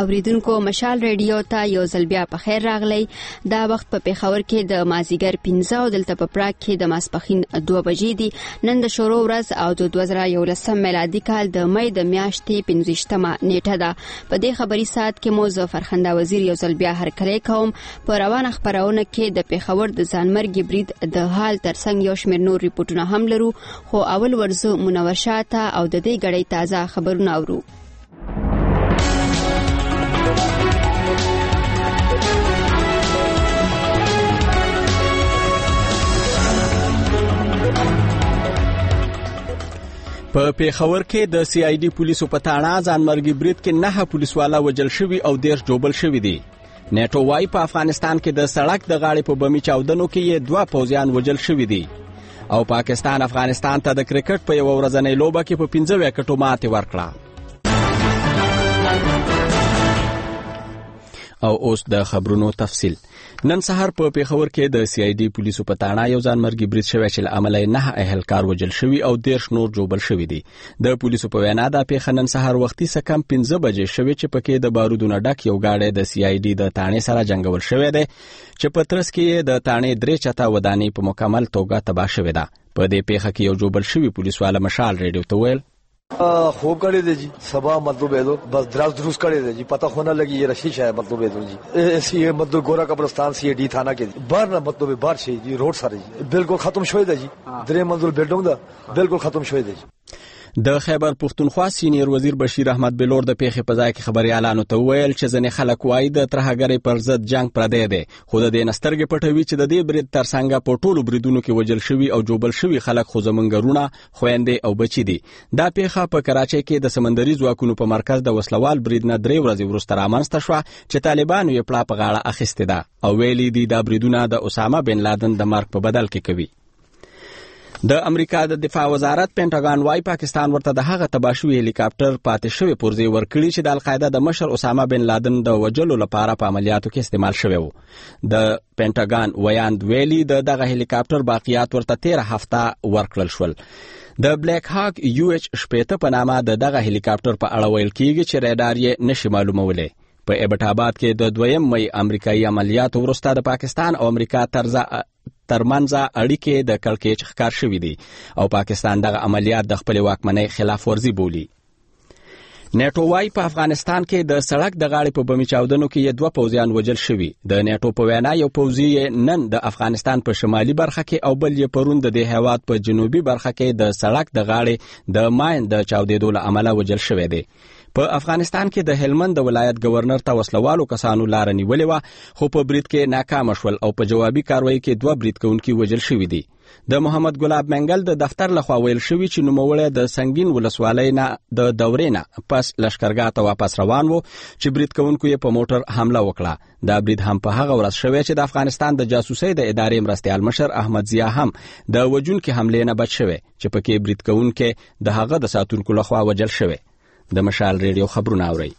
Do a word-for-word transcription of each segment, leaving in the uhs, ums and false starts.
اوریدونکو مشال ریډیو ته یو ځل بیا په خیر راغلی. دا وخت په پیښور کې د مازیګر پنځه او دلته په پراګ کې د ماسپښین دوه بجې دي. نن د شروع ورځ او د دوه زره یولسم میلادي کال د مې د میاشتې پنځویشتمه نیټه ده. په دې خبري ساعت کې مو زه فرخنده وزیر یو ځل بیا هرکلی کوم. په روانه خبرونه کې د پیښور د ځانمرګي برید د حال ترڅنګ یو شمېر نور ریپورتونه هم لرو، خو اول ورځو منور شاته او د دې غړې تازه خبرونه اورو. په پیښور کې د سی آی ډي پولیسو په تاړه ځانمرګي برید کې نه پولیسوالا وجل شوي او ډیر جوبل شوي دي. نیټو وايي په افغانستان کې د سړک د غاړې په بمي چاودنو کې یې دوه پوځیان وجل شوي دي او پاکستان افغانستان ته د کرکټ په یو ورځنۍ لوبه کې په پنځه وکټو ماتې ورکړه. او اوس د خبرونو تفصیل. نن سهار په پیښور کې د سی آی ډي پولیسو په تاړه یو ځانمرګي برید شوی چې له امله نه اهلکار وجل شوي او ډیر نور جوبل شوي دي. د پولیسو په وینا دا پیښه نن سهار وختي څه کم پنځه بجې شوې چې پکې د بارودونو ډک یو گاډی د سی آی ډي د تاڼې سره جنگول شوی دی چې په ترڅ کې د تاڼې درې چته ودانۍ په مکمل توګه تباه شوې ده. په دې پیښه کې یو جوبل شوی پولیسواله مشال ریډیو ته ویل خوب کړی دی جی سبا مطلب ہے بس دراز دروس کړی دی جی پتہ ہونا لگی یہ رشی ہے مطلب ہے جی ایسی مطلب گورا قبرستان سی ڈی تھانہ کے باہر نہ مطلب باہر شي جی روڈ سره جی بالکل ختم شوی دی جی درې منزل بلډینګ دا بالکل ختم شوی دی. د خیبر پختونخوا سینیر وزیر بشیر احمد بلور د پیښې په ځای کې خبريالانو ته ویل چې ځنې خلک وایي د ترهګرۍ پر ضد جنگ پردی دی، خو د دې نسترګې پټوي چې د دې برید ترڅنګ په ټولو بریدونو کې وجل شوي او جوبل شوي خلک خو زمونږ رونه خويندې او بچي دي. دا پیښه په کراچۍ کې د سمندري ځواکونو په مرکز د وسلوال برید نه درې ورځې وروسته رامنځته شوه چې طالبانو یې پړه په غاړه اخیستې ده او ویلي دي دا بریدونه د اسامه بن لادن د مرګ په بدل کې کوي. د امریکا د دفاع وزارت پینټاګان وايي پاکستان ورته د هغه تباشوي هلیکاپټر پاتې شوی پرزې ورکړي چې د القاعده د مشر اسامه بن لادن د وجلو لپاره په عملیاتو کې استعمال شوی وو. د پینټاګان ویاند ویلي د دغه هلیکاپټر باقیات ورته تیره هفته ورکړل شول. د بلیک هاک یو ایچ شپېته په نامه د دغه هلیکاپټر په اړه ویل کیږي چې ریډار یې نشي معلومولی. په ایبټ آباد کې د دویم مې امریکایي عملیاتو وروسته د پاکستان او امریکا ترځه ترمنځ اړیکې د کړکېچ ښکار شوي دي او پاکستان دغه عملیات د خپل واکمنۍ خلاف ورزي بولي. نیټو وايي په افغانستان کې د سړک د غاړې په بمي چاودنو کې دوه پوځیان وجل شوي. د نیټو په وینا یو پوځي نن د افغانستان په شمالي برخه کې او بل یې پرون د دې هیواد په جنوبي برخه کې د سړک د غاړې د ماین د چاودېدو له امله وجل شوی دی. په افغانستان کې د هلمند ولایت گورنر ته وسلوالو کسانو لار نیولې و، خو په برید کې ناکام شول او په جوابي کاروایی کې دوه برید کوونکي وجل شوي دي. د محمد ګلاب منګل د دفتر لخوا ویل شوی چې نوموړی د سنگین ولسوالۍ نه د دورې نه پس لشکرګاه ته واپس روان و چې برید کوونکو یې په موټر حمله وکړه. دا برید هم په هغه ورځ شوی چې د افغانستان د جاسوسۍ د ادارې مرستیال مشر احمد ضیا هم د وجونکي حملې نه بچ شوی چې پکې برید کوونکي د هغه د ساتونکو لخوا وجل شوی. د مشال ریډیو خبرونه اوري.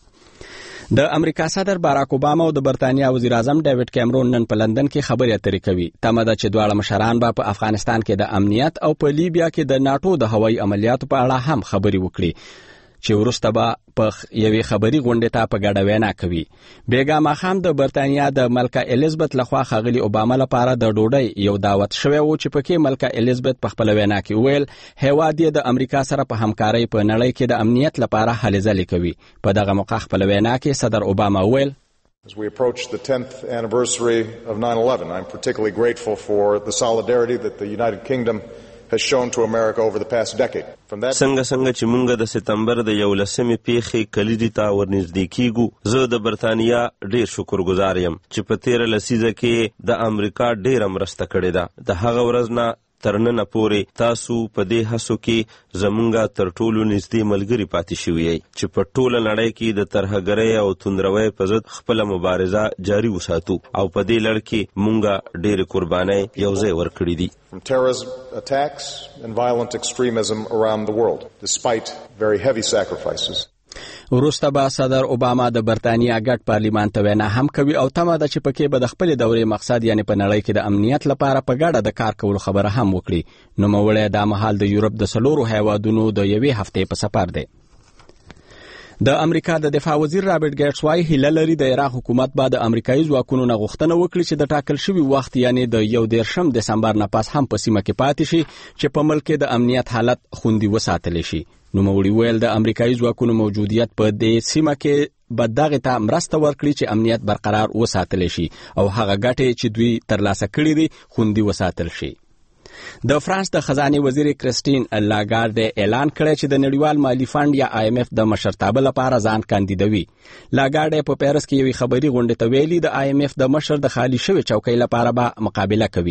د امریکا صدر باراک اوباما او د برتانیا وزیر اعظم ډیوډ کیمرون نن په لندن کې خبرې اترې کوي. تمه ده چې دواړه مشران به په افغانستان کې د امنیت او په لیبیا کې د ناتو د هوایي عملیاتو په اړه هم خبرې وکړي چې وروسته به په یوې خبري غونډې ته په ګډه وینا کوي. بیګا ماښام د برتانیا د ملکه الیزابت لخوا ښاغلي اوباما لپاره د ډوډۍ یو دعوت شوی و چې پکې ملکه الیزابت په خپل وینا کې ویل هیواد یې د امریکا سره په همکارۍ په نړۍ کې د امنیت لپاره هلې ځلې کوي. په دغه موقع خپل وینا کې صدر اوباما ویل As we approach the tenth anniversary of nine eleven, I'm particularly grateful for the solidarity that the United Kingdom has shown to America over the past decade. څنګه څنګه چې مونږ د سپتمبر د یولسمې پیښې کلیدي ته ورنږدې کیږو، زه د برتانیا ډیر شکرګزار یم چې په تیره لسیزه کې د امریکا ډیره مرسته کړې ده. د هغه ورځ نه تر ننه پورې تاسو په دې هڅو کې زمونږ تر ټولو نږدې ملګري پاتې شوي یئ چې په ټوله نړۍ کې د ترهګرۍ او توندروۍ په ضد خپله مبارزه جاري وساتو او په دې لړ کې مونږ ډېرې قربانۍ یو ځای ورکړي دي. From terrorism attacks and violent extremism around the world, despite very heavy sacrifices. وروسته به صدر اوباما د برتانیا ګډ پارلیمان ته وینا هم کوي او تمه ده چې پکې به د خپل دورې مقصد یعنی په نړۍ کې د امنیت لپاره په ګډه د کار کولو خبره هم وکړي. نوموړی دا مهال د یورپ د څلورو هیوادونو د یوې هفتې په سفر دی. د امریکا د دفاع وزیر رابرټ ګیټس وايي هیله لري د عراق حکومت به د امریکایي ځواکونو نه غوښتنه وکړي چې د ټاکل شوي وخت یعنی د یو دېرشم دسمبر نه پس هم په سیمه کې پاتې شي چې په ملک کې د امنیت حالت خوندي وساتل شي. نوموړي ویل د امریکایي ځواکونو موجودیت په دې سیمه کې به دغه ته مرسته ورکړي چې امنیت برقرار وساتل شي او هغه ګټې چې دوی ترلاسه کړي دي خوندي وساتل شي. د فرانس د خزانه وزیر کریستین لاګارد اعلان کړی چې د نړیوال مالی فند یا آی ایم اف د مشرتابه لپاره ځان کاندیدوي. لاګارد په پیرس کې یوې خبري غونډې ته ویلي د آی ایم اف د مشر د خالی شوی چوکۍ لپاره به مقابله کوي.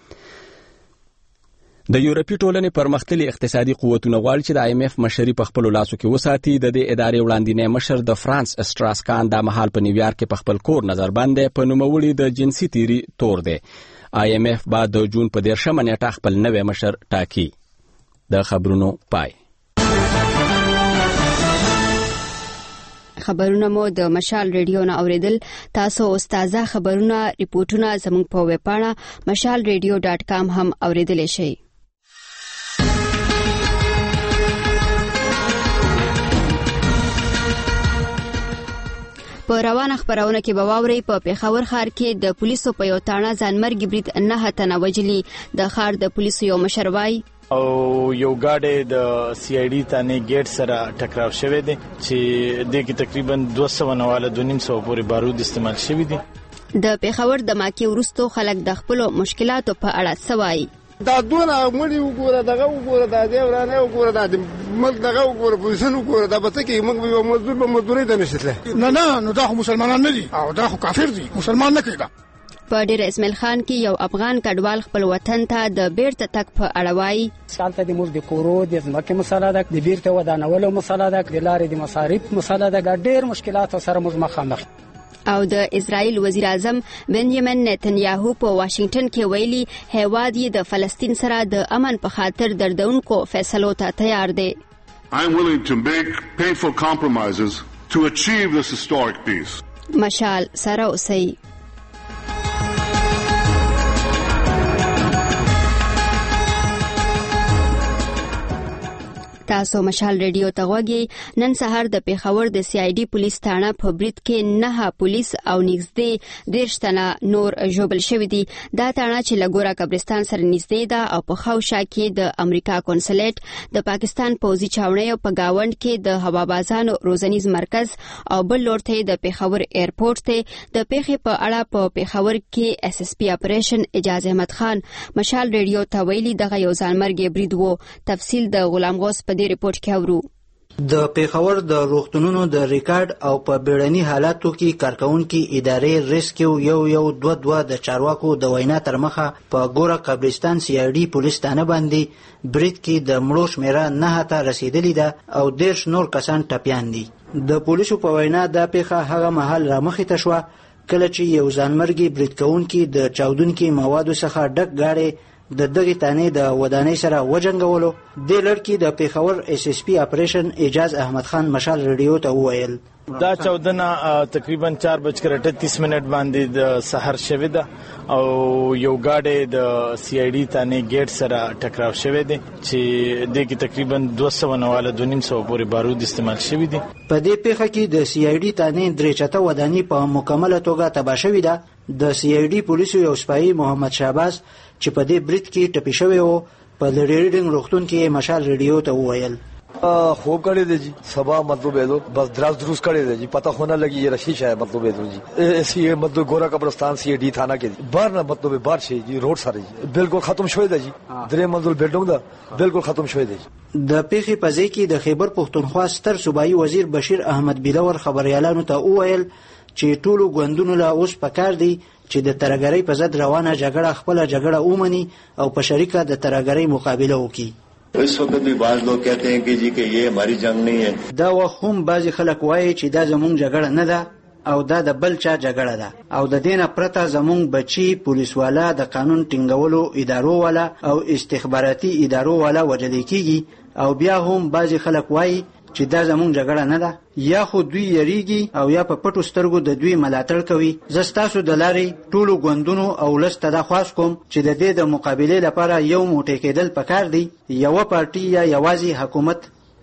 د یورپی ټولنې پرمختللي اقتصادي قوتونه غواړي چې د آی ایم اف مشري په خپل لاسو کې وساتي. د دې ادارې وړاندینی مشر د فرانس استراسکان د مهال په نیویارک کې په خپل کور نظر باندې په نوموړي د جنسي تیری تور دی. آی ایم اف بعد د جون په دیرشمه نیټه خپل نوی مشر ټاکي. د خبرونو پای. خبرونه مو د مشال ریډیو نه اوریدل. تاسو استازه خبرونه ریپورتونه زموږ په ویب پاڼه مشال ریډیو ډاټ کام هم اوریدلی شئ. په روانه خبرونه کې به واورئ په پیښور ښار کې د پولیسو په یو تاڼه ځانمرګي برید نه تنه وجلي. د ښار د پولیسو یو مشر وایي او یو ګاډی د سی آی ډي تانې ګیټ سره ټکراو شوی دی چې د کې تقریبا دوه سوه نواله دوه نیم سوه پورې بارود استعمال شوی دي. د پیښور د ماکي وروستو خلک د خپل مشکلاتو په اړه سوای دا دونه مړي وګوره دغه وګوره دا دی ورانه وګوره دا د ملک دغه وګوره پوزیشن وګوره دا به څه کې موږ به مزدور به مزدوري ته نشتله. نه نه نو دا خو مسلمانان نه دي او دا خو کافر دي مسلمان نه کېده. په ډیر اسماعیل خان کې یو افغان کډوال خپل وطن ته د بیرته تک په اړه وایي سالته د موږ د کورو د ځمکې مسله ده د بیرته ودانولو مسله ده د لارې د مصارف مسله ده ډیر مشکلات سره موږ مخامخ. او د اسرائیل وزیر اعظم بنیامین نتنیاهو په واشنگټن کې ویلي هیواد یې د فلسطین سره د امن په خاطر دردونکو فیصلو ته تیار دی. I am willing to make painful compromises to achieve this historic peace. مشال سره اوسئ. تاسو مشال ریډیو ته غوږی. نن سهار د پیښور د سی آی ډي پولیس تاڼه په برید کې نه پولیس او نږدې دیرش تنه نور ژوبل شوي دي. دا تاڼه چې له ګوره قبرستان سره نږدې ده او په خاوشا کې د امریکا کونسلیټ د پاکستان پوځي چاونۍ په گاوند کې د هوابازانو روزنیز مرکز او بل لور ته د پیښور ایرپورټ ته د پیښې په اړه په پیښور کې اس اس پی اپریشن اجازه احمد خان مشال ریډیو ته ویلي دغه یو ځانمرګي برید وو. تفصیل د غلام غوث په دې ریپورت کې اورو. د پیښور د روغتونونو د ریکارډ او په بیړني حالاتو کې کارکونکو ادارې ریسکیو یو یو دوه دوه د چارواکو د وینا تر مخه په ګوره قبرستان سی آی ډي پولیس تانه باندې برید کې د مړو شمیره نه ته رسیدلی ده او دیرش نور کسان ټپیان دي. د پولیسو په وینا دا پیښه هغه مهال رامخې ته شوه کله چې یو ځانمرګي برید کوونکي د چاودونکي موادو څخه ډک ګاډی د دغه تانې د ودانۍ سره وجنګولو. د لړکی د پیښور اس اس پی اپریشن اجاز احمد خان مشال ریډیو ته وویل دا چودنه تقریبا چار بج کر اٹھتیس منٹ باندې د سحر شوه ده او یو گاډی د سی آی ډي تانې ګیټ سره ټکراو شوی دی چې د کې تقریبا دوه سوه نواله دوه نیم سوه پورې بارود استعمال شوی دي. په دې پیښه کې د سی آی ډي تانې درې چته ودانۍ په مکمله توګه تباه شوې ده. د سی آی ډي پولیسو یو سپایي محمد شهباز چې په دې برید کې ټپي شوی و په لریډینګ روغتون کې مشال ریډیو ته وویل خوب کړی دی جی سبا مطلب ہے بس دراز دروس کړی دی جی پتہ ہونا لگی یہ رشی ہے مطلب ہے جی ایسی مطلب گورا قبرستان سی ڈی تھانہ کے باہر نہ مطلب بار شي جی روډ سره جی بالکل ختم شوی دی جی درې منزل بلډینګ دا بالکل ختم شوی دی. د پیښې په ځای کې د خیبر پښتونخوا ستر صوبایي وزیر بشیر احمد بلور خبريالانو ته وویل چې ټولو ګوندونو لا اوس پکار دی چې د ترګری په ضد روانه جګړه خپل جګړه اومني او په شریکه د ترګری مقابله وکړي. اس وقت بھی بعض لوگ کہتے ہیں کہ جی کہ یہ ہماری جنگ نہیں ہے. دا وهم بعضی خلک وایي چې دا زمونږ جګړه نه ده او دا د بل چا جګړه ده او د دینه پرته زمونږ بچي پولیس والا د قانون ټینګولو ادارو والا او استخباراتي ادارو والا وجل کیږي او بیا هم بعضی خلک وایي چې دا زمونږ جګړه نه ده یا خو دوی یریږي او یا په پټو سترګو د دوی ملاتړ کوي. زه ستاسو د لارې ټولو ګوندونو او لسته دا خواست کوم چې د دې د مقابلې لپاره یو موټی کېدل پکار دی. یوه پارټي یا یوازې حکومت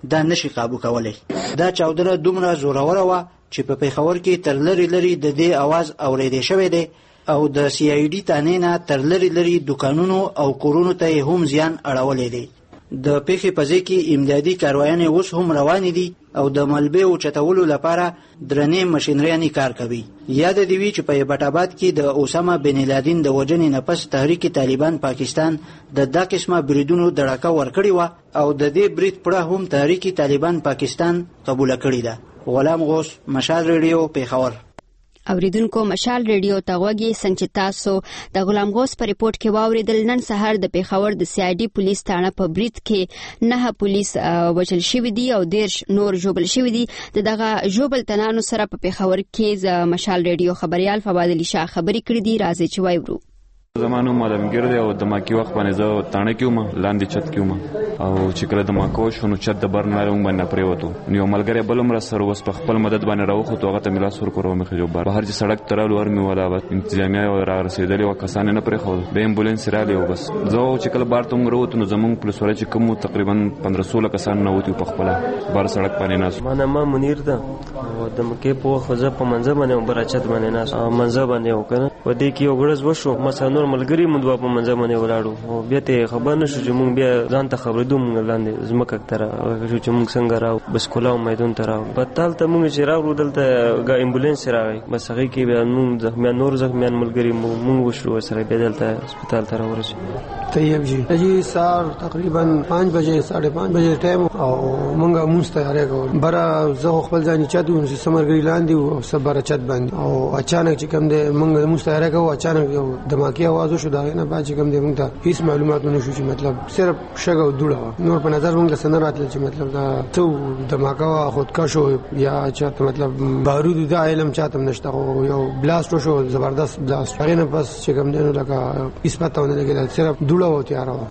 دا نشي قابو کولی. دا چاودنه دومره زوروره وه چې په پیښور کې تر لرې لرې د دې اواز اورېدی شوی دی او د سی آی ډي تانې نه تر لرې لرې دوکانونو او کورونو ته یې هم زیان اړولی دی. د پیښې په ځای کې امدادي کاروایانې اوس هم روانې دي او د ملبې اوچتولو لپاره درنې مشینریانې کار کوي. یاد دې وي چې په ایبټ آباد کې د اسامه بن لادن د وژنې نه پس تحریک طالبان پاکستان د دا قسمه بریدونو دړکه ورکړې وه او د دې برید پړه هم تحریک طالبان پاکستان قبوله کړې ده. غلام غوث، مشال ریډیو، پیښور. اوریدونکو، مشال ریډیو ته غوږی څنګه چې تاسو د غلام غوث په ریپورت کې واوریدل، نن سهار د پیښور د سی آی ډي پولیس تاڼه په برید کې نه پولیس وژل شوي دي او دیرش نور ژوبل شوي دي. دغه ژوبل تنانو سره په پیښور کې د مشال ریډیو خبريال فواد علي شاه خبرې کړې دي. راځي چې وایو. زمانو مادمګر دی او د ماکی وخت باندې زه تاڼه کې وم، لاندې چت کې وم او چې کله د ماکو شونو چت د بر نه روم باندې پریوتو. نو ملګری بلم را سره وس په خپل مدد باندې راوخو تو هغه ته ملاس ور کړو مخه جو بار هر چې سړک ترالو ور می ولا وخت انتظامیه را رسیدلې او کسان نه پرې خو به امبولانس را لیو. بس زه چې کله بار ته وروته نو زمون پولیس ور چې کوم تقریبا پندرہ سولہ کسان نه وتی په خپل بار سړک باندې ناس. مانه ما منیر ده او د مکه په خوځه په منځ باندې برچت باندې ناس منځ باندې وکنه و دې کې یو غړز وشو مثلا نور ملګری مونږ په منځ باندې ولاړو او بیا ته خبر نشو چې مونږ بیا ځان ته خبرې دوم لاندې زمکه تر چې مونږ څنګه راو بس کولاو میدان ته راو بتال ته مونږ چې راو دلته غا امبولانس راغی بس هغه کې بیا مونږ زخمیان نور زخمیان ملګری مونږ وشو سره بیا دلته هسپتال ته ورسېدو. طیب جی جی سار تقریبا پانچ بجے ساڑھے پانچ بجے ټایم او مونږه مستعاره کول بره زه خپل ځان چاتو چې سمرګری لاندې او صبر چت باندې او اچانک چې کوم د مونږه مستعاره کوو اچانک یو دماکي आवाज وشو دا نه بعد چې کوم د مونږ ته هیڅ معلومات نه شو چې مطلب صرف شګه او دوړه نور په نظر مونږ سره راتل چې مطلب دا تو دماکا خودکشو یا چاته مطلب بارود د علم چاته نشته او یو بلاست وشو زبردست بلاست هغه نه پس چې کوم دنو لکه اسپاتونه لګیدل صرف دوړه و تیار و.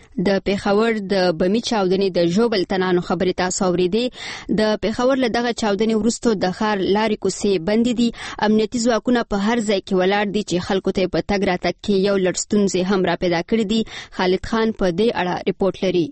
د پیښور د بمی چاودنې د ژوبل تنانو خبرې تاسو اوریدي. د پیښور له دغه چاودنې وروسته د ښار لارې کوڅې بندې دي. امنیتي ځواکونه په هر ځای کې ولاړ دي چې خلکو ته په تګ راتګ کې یو لړ ستونزې هم را پیدا کړې دي. خالد خان په دې اړه ریپورت لري.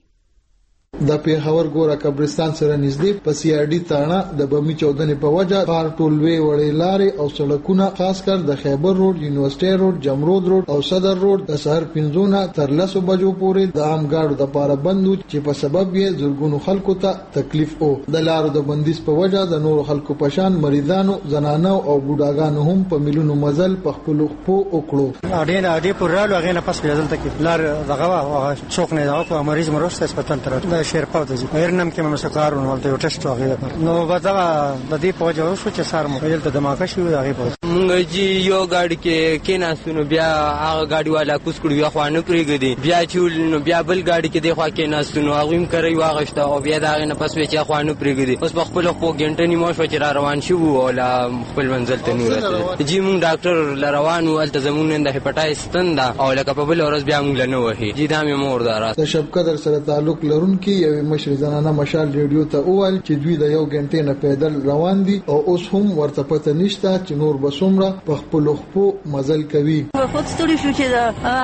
د پیښور ګوره قبرستان سره نږدې په سی آر ډي تاڼه د بمی چاودنې په وجه ښار ټولوي وړې لارې او سړکونه خاص کر د خیبر روډ، یونیورسيټي روډ، جمرود روډ او صدر روډ د سحر پنځونه تر لسو بجو پورې د عام ګاډو د پاره بندو چې په سبب یې زرګونو خلکو ته تکلیف او د لارو د بندیز په وجه د نورو خلکو پشان مریضانو، زنانو او بوډاګانو هم په مليونو مزل په خپل خپو وکړو. اډین اډې پر رالو هغه نه پس پیدل تک لار دغه څوک نه دا په مریض مرسته هسپتال ته شیرپاو ته ځي. هرنم کې مې مسکارو نو ته یو ټیسټ واغې نو بدغه د دې په وجه شو چې سار مو دلته دماغه شو هغه په مونږ جی یو گاډي کې کیناستو بیا هغه گاډي والا کوس کړو یا خوانه پریګدي بیا چې نو بیا بل گاډي کې دی خوا کیناستو نو هغه هم کوي واغشته او بیا دا نه پس وچا خوانه پریګدي اوس په خپل خو ګنټه نیمه شو چې را روان شو او لا خپل منزل ته نور جی مونږ ډاکټر لروانو ال تزمون د هپټایټس تندا او لکه په بل ورځ بیا مونږ نه وਹੀ جی دا مې مور دارا د شبقدر سره تعلق لرونکي یو مشر زنانه مشال ریډیو ته وویل چې دوی د یو غنټې نه پیدل روان دي او اوس هم ورته پته نشته چې نور بسومره په خپل خپو مزل کوي. خود ستړي شو چې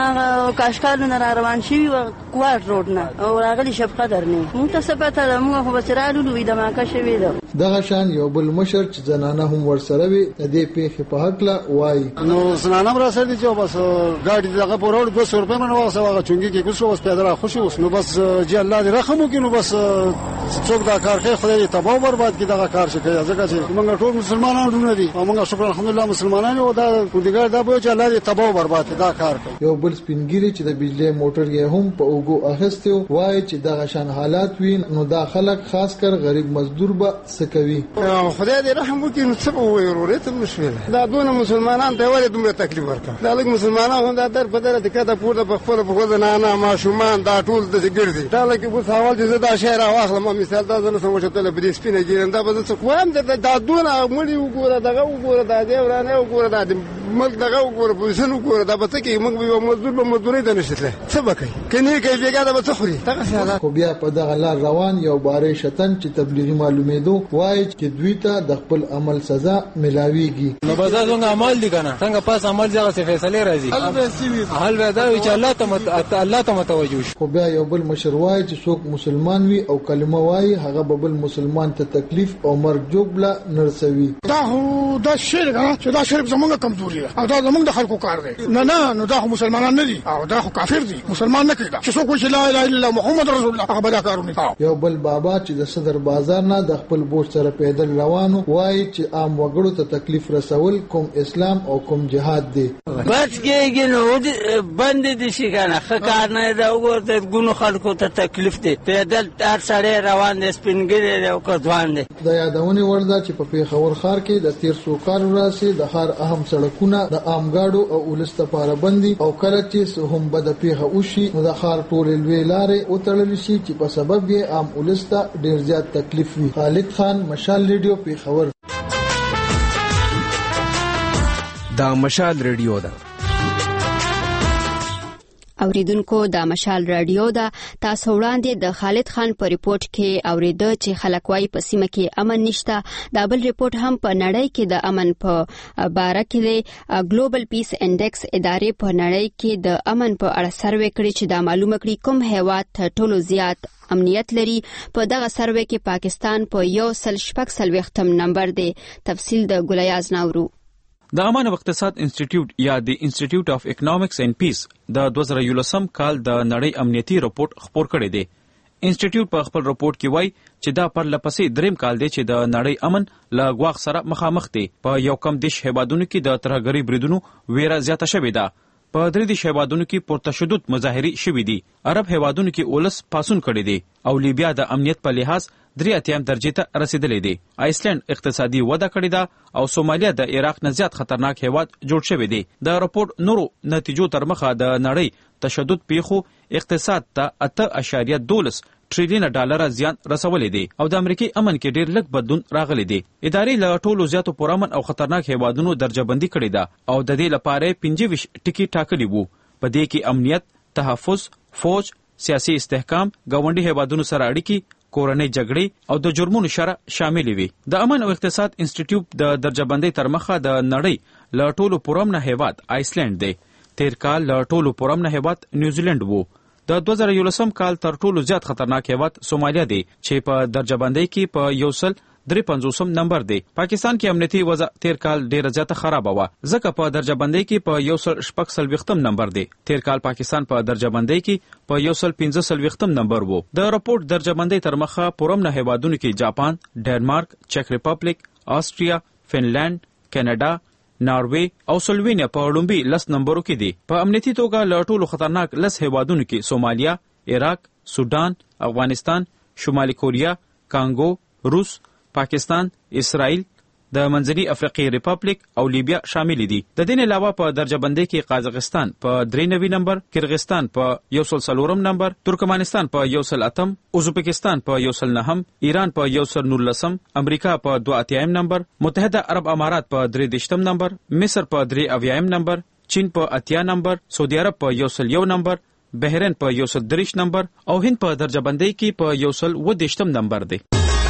دا کاشکارو نه روان شي او کوارټ روډ نه او راغلي شبقدر نه مونږ ته سپاته موږ خو بچرالو دوی د ماکه شوی ده. دغه شان یو بل مشر چې زنانه هم ورسره وي د دې پیښې په حق لا وایي. نو زنانه را سره دي چې بس ګاډي دغه په روډ دوه سو روپے باندې واسه هغه چونګي کې کوڅه اوس پیدا خوشي اوس نو بس چې الله دې رحم وکړي نو بس څوک دا کار کوي خدای دې تباہ برباد کړي دا کار شي کوي ځکه چې موږ ټول مسلمانانو دي او موږ شکر الحمدلله مسلمانانو او دا ګډګار دا به چې الله دې تباہ برباد کړي دا کار کوي. یو بل سپینګری چې د بجلی موټر یې هم په اوګو اخستو وایي چې دا شان حالات وین نو دا خلک خاص کر غریب مزدور به سکوي. خدای دې رحم وکړي نو څه وایي ورته مشوي دا دونه مسلمانان ته ولې دومره تکلیف ورکړه دا لږ مسلمانانو دا در په در د کده پورته په خپل په خود نه نه ماشومان دا ټول د ګرځي دا لکه په سوال چې دا شهر واخلم مثال دا زنه سمو چته په دې سپینه ګیرنده به څه کوم دا دا دونه مړی وګوره دغه وګوره دا دی ورانه وګوره دا ملک دغه وګوره پوزیشن وګوره دا به څه کوي موږ به مزدور به مزدورۍ ته نشي تللی څه به کوي که نه کوي بېګا دا به څه خوري دغسې حالات خو بیا په دغه لار روان یو بارې شتن چې تبلیغي معلومېدو وایي چې دوی ته د خپل عمل سزا ملاویږي نو به دا څنګه عمل دي که نه څنګه پاس عمل دغسې فیصلې راځي حل به دا وي چې الله ته الله ته متوجه شي خو بیا یو بل مشر وایي چې څوک مسلمان وي او کلمه وایي هغه به بل مسلمان ته تکلیف او مرګ جوړ نرسوي دا خو دا شرک چې دا شرک زمونږ کمزوري ده او دا زمونږ د خلکو کار دی نه نه نو دا خو مسلمانان نه دي او دا خو کافر دي مسلمان نه کوي چې څوک وایي لا اله الا الله محمد رسول الله هغه به دا کارونه کوي یو بل بابا چې د صدر بازار نه د خپل بوج سره پیدل روانو وایي چې عام وګړو ته تکلیف رسول کوم اسلام او کوم جهاد دی بس کېږي نو بند دي شي کنه ښه کار نه دی وګورئ ګونو خلکو ته تکلیف دی پیدل هر سړی روان دی سپینګیری دی او که ځوان دی د یادونې وړ ده چې په پېښور ښار کې د تیر څو کالو راهیسې د ښار اهم سړکونه د عام ګاډو او ولس لپاره بند دي او کله چې څه هم بده پیښه وشي نو د ښار ټولې لویې لارې وتړل شي چې په سبب یې عام ولس ته ډېر زیات تکلیف وي. خالد خان، مشال ریډیو، پېښور. دا مشال ریډیو ده. اوریدونکو د مشال رادیو دا تاسو وړاندې د خالد خان په ریپورت کې اوریده چې خلک وايي په سیمه کې امن نشته. دا بل ریپورت هم په نړۍ کې د امن په باره کې د ګلوبل پیس انډیکس ادارې په نړۍ کې د امن په اړه سروې کړی چې دا معلومه کړي کوم هیواد ټولو زیات امنیت لري. په دغه سروې کې پاکستان په یو سل شپږ څلوېښتم نمبر دی. تفصیل د ګلیاز ناورو. د امان او اقتصاد انسټیټیوټ یا د انسټیټیوټ اف اکونومکس اینڈ پیس د دوه زره یولسم کال د نړۍ امنیتي رپورت خپور کړی دی. انسټیټیوټ په خپل رپورت کې وایي چې دا پر لپسې دریم کال دی چې د نړۍ امن له ګواښ سره مخامخ دی. په یو کم دیش هیوادونو کې د ترهګرۍ بریدونو ویره زیاته شوې ده. په درې دیش هیوادونو کې پرتشدد مظاهرې شوې دي. عرب هیوادونو کې اولس پاسون کړی دی او لیبیا د امنیت په لحاظ درې اتیام درجې ته رسیدلې دی. آیسلند اقتصادي وده کړې ده او سومالیا د عراق نه زیات خطرناک هیواد جوړ شوی دی. د راپور نورو نتیجو تر مخه د نړۍ تشدد پیښو اقتصاد ته اته اعشاریه دولس ټریلیون ډالر زیان رسولې دی او د امریکای امن کې ډیر لږ بدلون راغلی دی. ادارې له ټولو زیاتو پرامن او خطرناک هیوادونو درجه بندي کړې ده او د دې لپاره پنځه ویشت ټکي ټاکلي وو. په دې کې امنیت، تحفظ، فوج، سیاسي استحکام، ګاونډي هیوادونو سره اړیکې، کورنۍ جګړې او د جرمونو شرح شامل وي. د امن او اقتصاد انسټیټیوټ د درجه بندۍ تر مخه د نړۍ له ټولو پرامن هیواد آیسلند دی. تیر کال له ټولو پرامن هیواد نیوزیلند وو. د دوه زره یولسم کال تر ټولو زیات خطرناک هیواد سومالیا دی چې په درجه بندۍ کې په یو سل درې پنځوسم نمبر دی. پاکستان کې امنیتي وضع تیر کال ډیره زیاته خراب وه ځکه په درجه بندۍ کې په یو سل شپږ څلوېښتم نمبر دی. تیر کال پاکستان په درجه بندۍ کې په یو سل پنځه څلوېښتم نمبر وو. د راپورټ درجه بندۍ تر مخه پرامن هیوادونو کې جاپان، ډنمارک، چک ریپبلک، آسټریا، فنلند، کینیډا، ناروې او سلوینیا په لومړي لس نمبرو کې دي. په امنیتي توګه له ټولو خطرناک لس هیوادونو کې سومالیا، عراق، سودان، افغانستان، شمالي کوریا، کانګو، روس، پاکستان، اسرائیل، د منځني افریقې ریپبلیک او لیبیا شامل دي. د دې علاوه په درجه بندۍ کې قازقستان په درې نوي نمبر، کرغستان په یو سل څلورم نمبر، ترکمنستان په یو سل اتم، ازبکستان په یو سل نهم، ایران په یو سل نولسم، امریکا په دوه اتیایم نمبر، متحده عرب امارات په درې دېرشتم نمبر، مصر په درې اویایم نمبر، چین په اتیا نمبر، سعودي عرب په یو سل یو نمبر، بحرین په یو سل دېرش نمبر او هند په درجه بندۍ کې په یو سل اووه دېرشتم نمبر دی.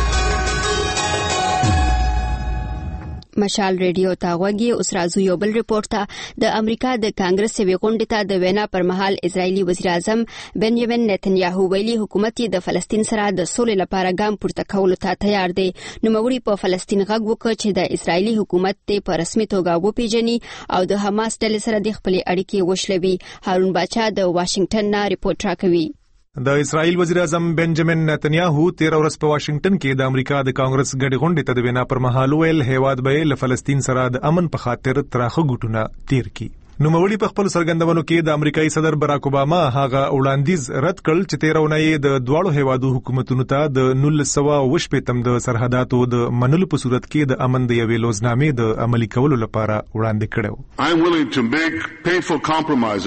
مشال ریډیو ته غوږی. اوس راځو یو بل ریپورت ته. د امریکا د کانګرس یوې غونډې ته د وینا پر مهال اسرایلی وزیر اعظم بنیامین نتنیاهو ویلي حکومت د فلسطین سره د سولې لپاره ګام پورته کولو ته تیار دی. نوموړي په فلسطین غږ وکړ چې د اسرایلی حکومت ته په رسمي توګه وپیژني او د حماس ډلې سره د خپلې اړیکې وشلوي. هارون باچا د واشنگټن نه ریپورت راکوي. د اسرائیل وزیر اعظم بنجامین نتنیاهو تیر ورځ په واشنگټن کې د امریکا د کانګرس غړي غونډې ته د وینا پر مهال ویل هیواد به له فلسطین سره د امن په خاطر تراخه ګټونه تیر کړي. نوموړي په خپل څرګندونو کې د امریکایي صدر باراک اوباما هغه وړاندیز رد کړ چې تیر اونۍ د دواړو هیوادو حکومتونو ته د نولس سوه اوه شپېتم د سرحداتو د منلو په صورت کې د امن د یوې لوزنامې د عملي کولو لپاره وړاندې کړو. I am willing to make painful compromises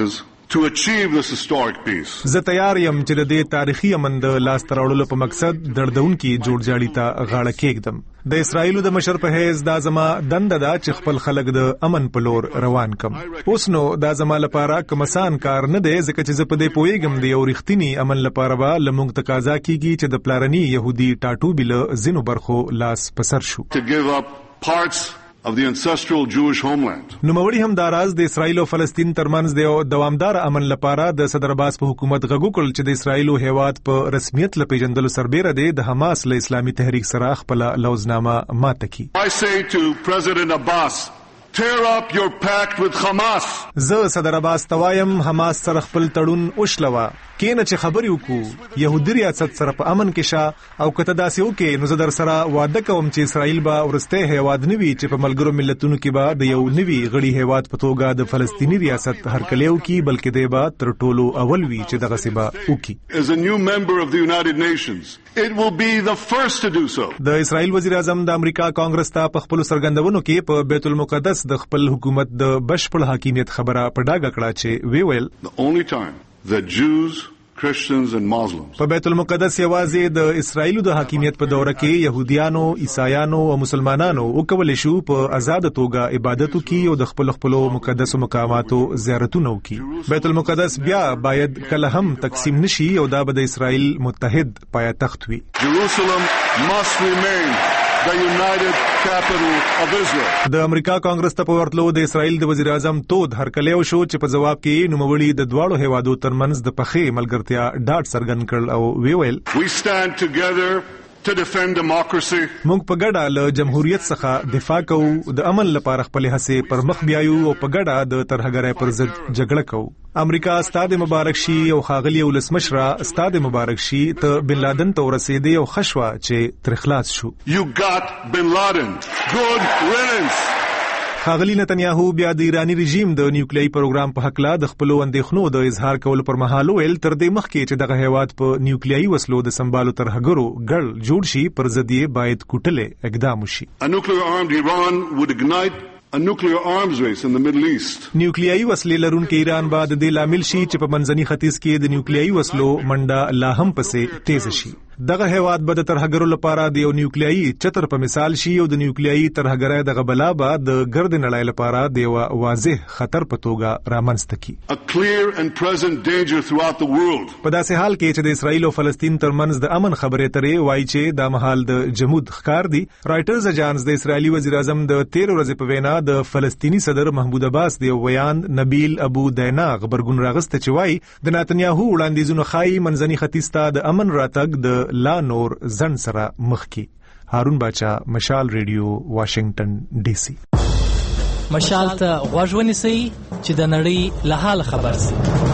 to achieve this historic peace. زه تیار یم چې د دې تاریخي امن د لاس تراوړلو په مقصد دردونکي جوړجاړي ته غاړه کېږدم. د اسرایلو د مشر په حیث دا زما دنده ده چې خپل خلک د امن په لور روان کم. اوس نو دا زما لپاره کوم آسان کار نه دی ځکه چې زه په دې پوهیږم د یو رښتینی امن لپاره به له موږ تقاضا کیږي چې د پلارني يهودي ټاټوبي له ځینو برخو لاس په سر شو. To give up parts of the ancestral Jewish homeland. نو موري هم دا راز د اسرایل او فلسطین ترمنځ د دوامدار امن لپاره د صدر عباس په حکومت غږو کړل چې د اسرایل هیواد په رسمیت لپیژندلو سربېره دی د حماس له اسلامي تحریک سره خپل لوزنامه ماته کی. I say to President Abbas, tear up your pact with Hamas. زه صدر عباس توایم حماس سره خپل تړون وشلوه. کینه چې خبرې وکړو يهودي ریاست سره په امن کې شه او کته داسې وکړي نو زه در سره وعده کوم چې اسرائیل به ورسته هیواد نوي چې په ملګرو ملتونو کې به د یو نوي غړي هیواد په توګه د فلسطینی ریاست هرکلیو کې بلکې دی به تر ټولو اول وی چې دغه سبا وکړي. As a new member of the United Nations, it will be the first to do so. د اسرائیل وزیر اعظم د امریکا کانګرس ته په خپل سرګندونو کې په بیت المقدس د خپل حکومت د بشپړ حاکمیت خبره په ډاګه کړه چې وی ویل The only time that Jews, Christians and Muslims په بیت المقدس یوازې د اسرائیلو د حاکمیت په دوره کې يهوديانو، عیسایانو او مسلمانانو وکولای شو په آزاد توګه عبادت وکړي او د خپل خپل مقدس مقاماتو زیارتونه وکړي. بیت المقدس بیا باید کله هم تقسیم نشي او دا به د اسرائیل متحد پایتخت وي. Jerusalem must remain the united capital of Israel. د امریکا کانګرس ته په ورتلو د اسرائیل د وزیر اعظم تود هرکلیو شو چې په جواب کې نوموړي د دواړو هیوادو ترمنځ د پخې ملګرتیا ډاډ څرګند کړل او وی ویل We stand together to defend democracy. موږ په ګډه له جمهوریت څخه دفاع کوو، د امن لپاره خپل هڅې پر مخ بیایو او په ګډه د ترهګرۍ پر ضد جګړه کوو. امریکا ستاد مبارک شي او خاغلی ولسمشره ستاد مبارک شي ته بن لادن ته ورسېدی او خشوه چې تر خلاص شو. You got bin Laden. Good riddance. خاغلی نتنیاهو بیا د ایرانی رژیم د نیوکلیایي پروګرام په حق لا د خپل اندېښنو د اظهار کولو پر مهال ویل تر دې مخکې چې دغه هیواد په نیوکلیایي وسلو د سمبالو ترهګرو ګړ جوړ شي پر ضد یې باید کوټلې اقدام وشي. A nuclear armed Iran would ignite a nuclear arms race in the Middle East. نیوکلیایي وسلې لرونکي ایران بعد د لامل شي چې په منځني ختیځ کې د نیوکلیایي وسلو منډه لا هم پسې تیز شي. دغه هیواد به د ترهګرو لپاره د یو نیوکلیایي چتر په مثال شي او د نیوکلیایي ترهګرۍ دغه بلا به د ګرد نړۍ لپاره د یو واضح خطر په توګه رامنځته کی. A clear and present danger throughout the world. په داسې حال کې چې د اسرائیل او فلسطین ترمنځ د امن خبرې اترې وایي چې دا مهال د جمود ښکار دي. رائټرز اجانس د اسرائیلي وزیر اعظم د تیر ورځې په وینا د فلسطینی صدر محمود عباس د بیان نبیل ابو دینا خبرګون راغسته چې وایي د نتنیاهو وړاندیزونه خای منځني ختیځ ته د امن راتګ د لا نور زن سره مخ کی. هارون باچا، مشال ریډیو، واشنگټن ډي سي. مشال ته غوږ ونیسئ چې د نړۍ له حال خبر شئ.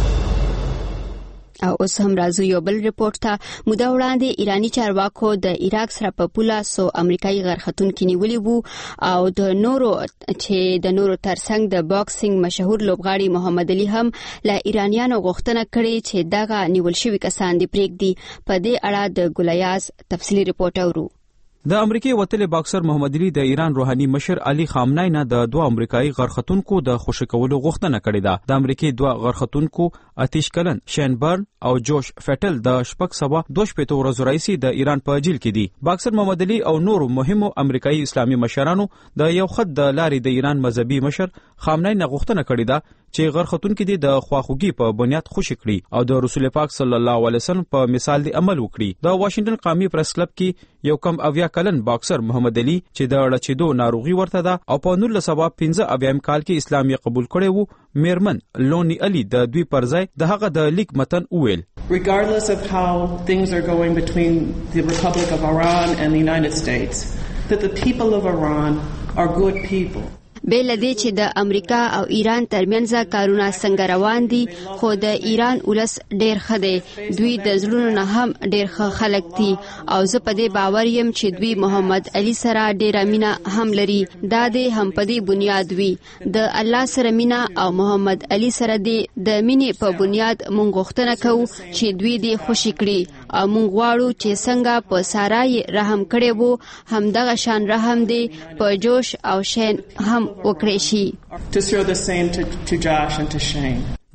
او اوس هم راځو یو بل ریپورت ته. موده وړاندې ایرانی چارواکو د عراق سره په پوله سو امریکایي غرختونکو نیولي وو او د نورو چې د نورو ترڅنګ د باکسینګ مشهور لوبغاړي محمد علي هم له ایرانیانو غوښتنه کړې چې دغه نیول شوي کسان دې پرېږدي. په دې اړه د ګولیاز تفصیلي ریپورت اورو. د امریکای وتلې باکسر محمد علي د ایران روحاني مشر علي خامنای نه د دوه امریکایي غرختونکو د خوشی کولو غوښتنه کړې ده. د امریکای دوه غرختونکو آتش کلن شین برن او جوش فټل د شپږ سبا دوه شپږ ورځې راځي د ایران په جیل کې دي. باکسر محمد علي او نورو مهمو امریکایي اسلامي مشرانو د یو خط د لارې د ایران مذهبي مشر خامنای نه غوښتنه کړې ده چې غرختونکو دي د خواخوږي په بنیاد خوشی کړي او د رسول پاک صلی الله علیه وسلم په مثال دی عمل وکړي. د واشنگټن قومي پریس کلب کې یو کم اویا کلن باکسر محمد علي چې د اړچېدو ناروغي ورته ده او په نولس سوه پنځه اویایم کال کې اسلام یې قبول کړی وو، میرمن لونی علي د دوی پر ځای د هغه د لیک متن وویل Regardless of how things are going between the Republic of Iran and the United States, that the people of Iran are good people. بل دې چې د امریکا او ایران ترمنځ کارونه څنګه روان دي، خو د ایران ولس ډېر ښه دی، دوی د زړونو نه هم ډېر ښه خلک دي او زه په دې باور یم چې دوی محمد علي سره ډېره مینه هم لري. دا دې هم په دې بنیاد وي د الله سره مینه او محمد علي سره دې د مینې په بنیاد مونږ غوښتنه کوو چې دوی دې خوشي کړي او مونږ غواړو چې څنګه په سارا یې رحم کړی وو همدغه شان رحم دې په جوش او شین هم وکړي شي. To show the same to, to Josh and to Shane.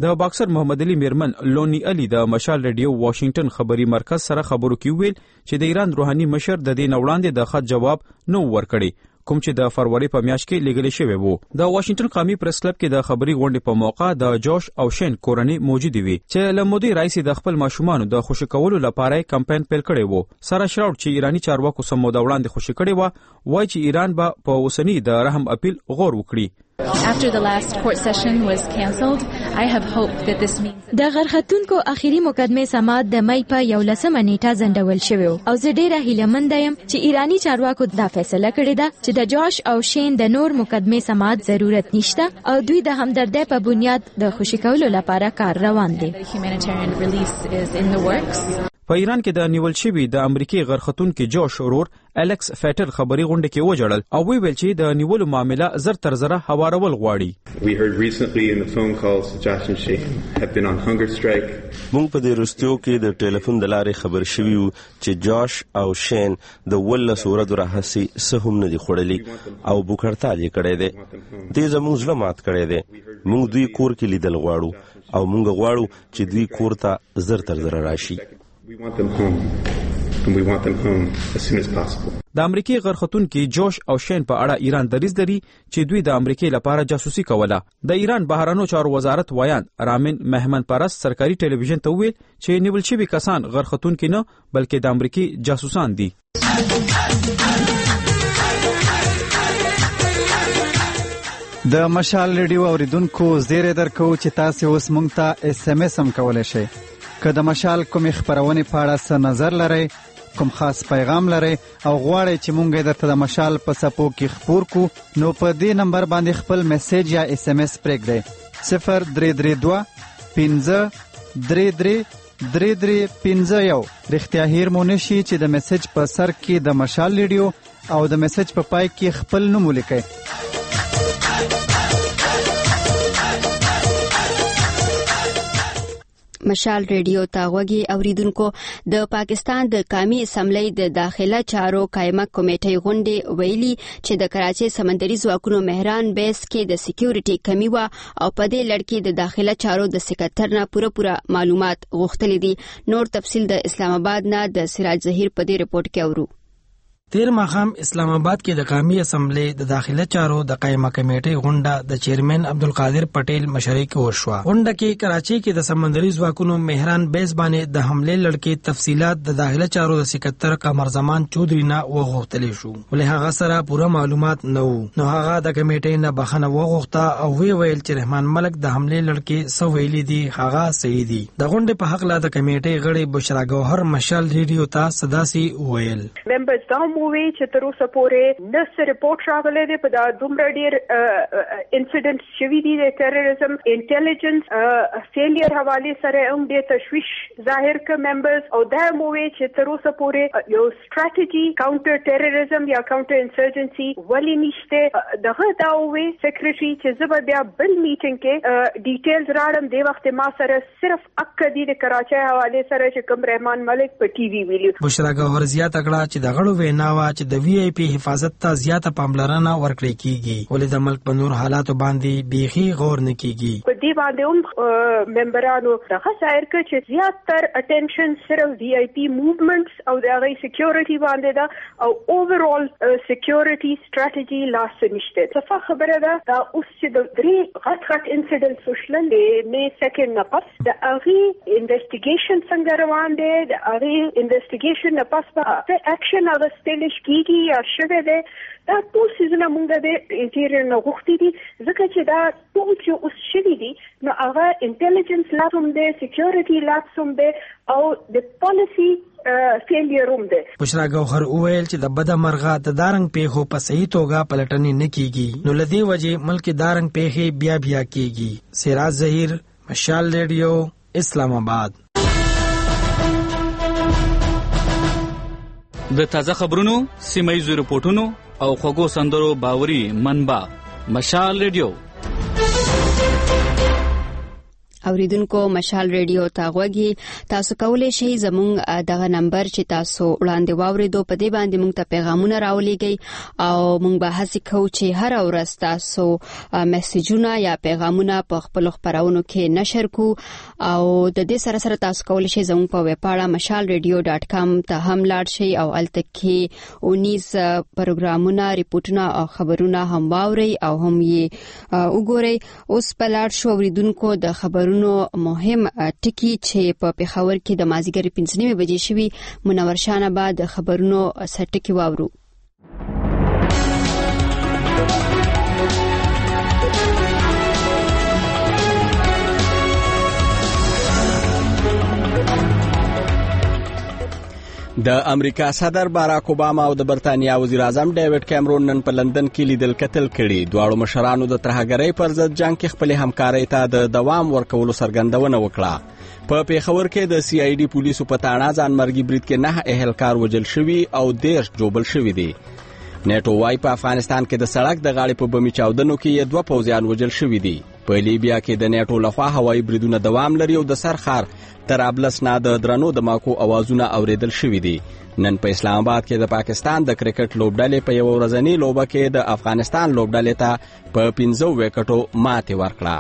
د باکسر محمد علي میرمن لونی علي د مشال ریډیو واشنگټن خبري مرکز سره خبرو کې ویل چې د ایران روحاني مشر د دې نوړاندې د خط جواب نو ورکړي کوم چې د فروری په میاشت کې لګل شوی وو. د واشنگټن قومي پریس کلب کې د خبري غونډې په موقع د جوش او شین کورنۍ موجود وي چې لمودي رئیس د خپل ماشومان د خوشی کولو لپاره کمپاین پیل کړی وو. سره شراوډ چې ایرانی چارواکو سمو د وړاندې خوشی کړی و وای چې ایران به په اوسنی د رحم اپیل غور وکړي. After the last court session was cancelled, I have hoped that this means د غرختونکو اخیری مقدمه سماعت د مې په یولسمه نیټه ځنډول شوی او زه ډیره هیلهمند یم چې ایرانی چارواکو دا فیصله کړې ده چې د جوش او شین د نور مقدمه سماعت ضرورت نشته او دوی د همدردۍ په بنیاد د خوشی کولو لپاره کار روان دي. په ایران کې د نیول شوی د امریکای غرختونکو جوش اورور الکس فیټر خبري غونډه کې وجړل او ویل چې د نیولو معاملې زر تر زره هوارول غواړي. We heard recently in the phone calls that Josh and Shane have been on hunger strike. مونږ په دې رستیو کې د ټلیفون د لارې خبر شوی وو چې جوش او شین د ولس ورځو راهسي سهم نه دي خړلې او بوکرتال یې کړی دی. دې زموږ زړه مات کړی دی. مونږ دوی کور کې لیدل غواړو او مونږ غواړو چې دوی کور ته زر تر زره راشي. We want them home and we want them home as soon as possible. د امریکای غرختونکو جوش او شین په اړه ایران دریځ لري چې دوی د امریکای لپاره جاسوسي کوله. د ایران بهرانو چارو وزارت ویان رامین مهمن پرست سرکاري ټلویزیون ته ویل چې نیول شوی کسان غرختونکو نه بلکې د امریکای جاسوسان دي. د مشال ریډیو اوریدونکو زیری درکو چې تاسو اوس مونږ ته اس ام اس هم کولای شئ. که د مشال کوم خبرونه په اړه څه نظر لرئ، کوم خاص پیغام لرئ او غواړئ چې مونږ درته د مشال په سپو کې خبر کو نو په دې نمبر باندې خپل میسج یا اس ام اس پرېږدئ صفر درې درې دوه پنځه درې درې درې درې پنځه یو. رښتیا هیر مو نشي چې د میسج په سر کې د مشال ریډیو او د میسج په پای کې خپل نوم ولیکئ. مشال ریډیو تاغوږی اوریدونکو د پاکستان د قومي اسمبلی د داخله چارو قائمه کمیټې غونډې ویلي چې د کراچۍ سمندري ځواکونو مهران بیس کې د سکیورټي کمی و او په دې لړ کې د داخله چارو د سکرټر نه پوره پوره معلومات غوښتل دي. نور تفصیل د اسلام آباد نه د سراج ظهیر په دې رپورت کې اورو. تیر ماښام اسلام آباد کې د قومي اسمبلی د داخله چارو د قائمه کمیټې غونډه د چیرمن عبدالقادر پټیل مشرۍ کې وشوه. غونډه کې کراچۍ کې د سمندري ځواکونو مهران بیس باندې د حمله لړ تفصيلات د داخله چارو د سکرټر قمر زمان چودري نه وغوښتل شو ولې هغه سره پوره معلومات نه وو. نو هغه د کمیټې نه بخښنه وغوښته او وی ویل چې رحمان ملک د حمله لړ کې سو ویلي دي هغه صحیح دي. د غونډې په حق لا د کمیټې غړي بشرا ګوهر مشال ریډیو ته صداسي ویل وی چې تر اوسه پورې نس ریپورت راغلی دی په دا دومره ډیر انسیډنټ شوي دي د ټیرریزم انټیلیجنس فیلیر حواله سره هم د تشویش ظاهر ک ممبرز او دا مو وی چې تر اوسه پورې یو ستراتیجی کاونټر ټیرریزم یا کاونټر انسرجنسي ولی نشته. دغه دا وی سیکریټری چې زبر بیا بل میټینګ کې ډیټیلز راړم دی وخت ما سره صرف اک دی د کراچۍ حواله سره چې کوم رحمان ملک په ټي وی ویلو. بشرا ګوهر زیات کړه چې د غړو ویناوه چې د وی آی پی حفاظت ته زیاته پاملرنه ورکړي کیږي ولې د ملک په نور حالاتو باندې بیخي غور نه کیږي. په دې باندې هم ممبرانو دغه ظاهر کړ چې زیاتره اټینشن صرف وی آی پی موومنټس او د هغه سکیورټي باندې ده او اوورال سکیورټي ستراتیجي لاس نشته. صفه خبره ده دا اوس چې د درې غټ غټ انسیډنټ وشول مې سکند نه پس د هغه انویسټیګیشن څنګه روان دی د هغه انویسټیګیشن نه پس په اکشن اغستل کیږي یا شوه ده دا ټول سيزونه مونږ د انټیریر نه غوښتي دي ځکه چې دا ټول چې اوس شوي دي نو هغه انټيليجنس لاسوم ده سکیورټي لاسوم ده او د پالیسي فیلیر هم ده. بشرا ګوهر وویل چې د بده مرغه د دارنګ پیښو په صحیح توګه پلټنې نه کیږي نو لدی وجه ملک دارنګ پیښې بیا بیا کیږي. سراج ظهیر مشال ریډیو اسلام آباد. د تازه خبرونو سیمایي رپورټونو او خوږو سندرو باوري منبع مشال ریډیو. اوریدونکو مشال ریډیو ته غوږی تاسو کولی شئ زموږ دغه نمبر چې تاسو وړاندې واوریدو په دې باندې موږ ته پیغامونه راولېږئ او موږ به هڅه کوو چې هر ورځ تاسو میسجونه یا پیغامونه په خپل خبرونو کې نشر کو او د دې سره سره تاسو کولی شئ زموږ په ویب پاڼه مشال ریډیو ډاټ کام ته هم لاړ شئ او الته کې اونیس پروګرامونه ریپورتونه او خبرونه هم واورئ او هم یې وګورئ. اوس په لاړ شو اوریدونکو د خبرونو نو مهم ټکی چې په پیښور کې د مازیګر پنځه نیمې بجې شوي منور شانه بعد خبرونو سټکی واورو. د امریکا صدر باراک اوباما او د برتانیا وزیر اعظم ډیوډ کیمرون نن په لندن کې لیدل کتل کړي. دواړو مشرانو د ترهګرۍ پر ضد جنگ کې خپل همکارۍ ته د دوام ورکولو څرګندونه وکړه. په پیښور کې د سی آی ډي پولیسو په تاڼه ځانمرګي برید کې نه اهلکار وژل شوي او دیرش جوبل شوي دي. نیټو وايي په افغانستان کې د سړک د غاړې په بمي چاودنو کې دوه پوځیان وژل شوي دي. په لیبیا کې د نیټو لخوا هوایي بریدونه دوام لري او د سرخار تر ابلس نه د درنو دماکو اوازونه اوریدل شوي دي. نن په اسلام آباد کې د پاکستان د کرکټ لوبډلې په یو ورځنی لوبه کې د افغانستان لوبډلې ته په پنځه وکټو ماتې ورکړه.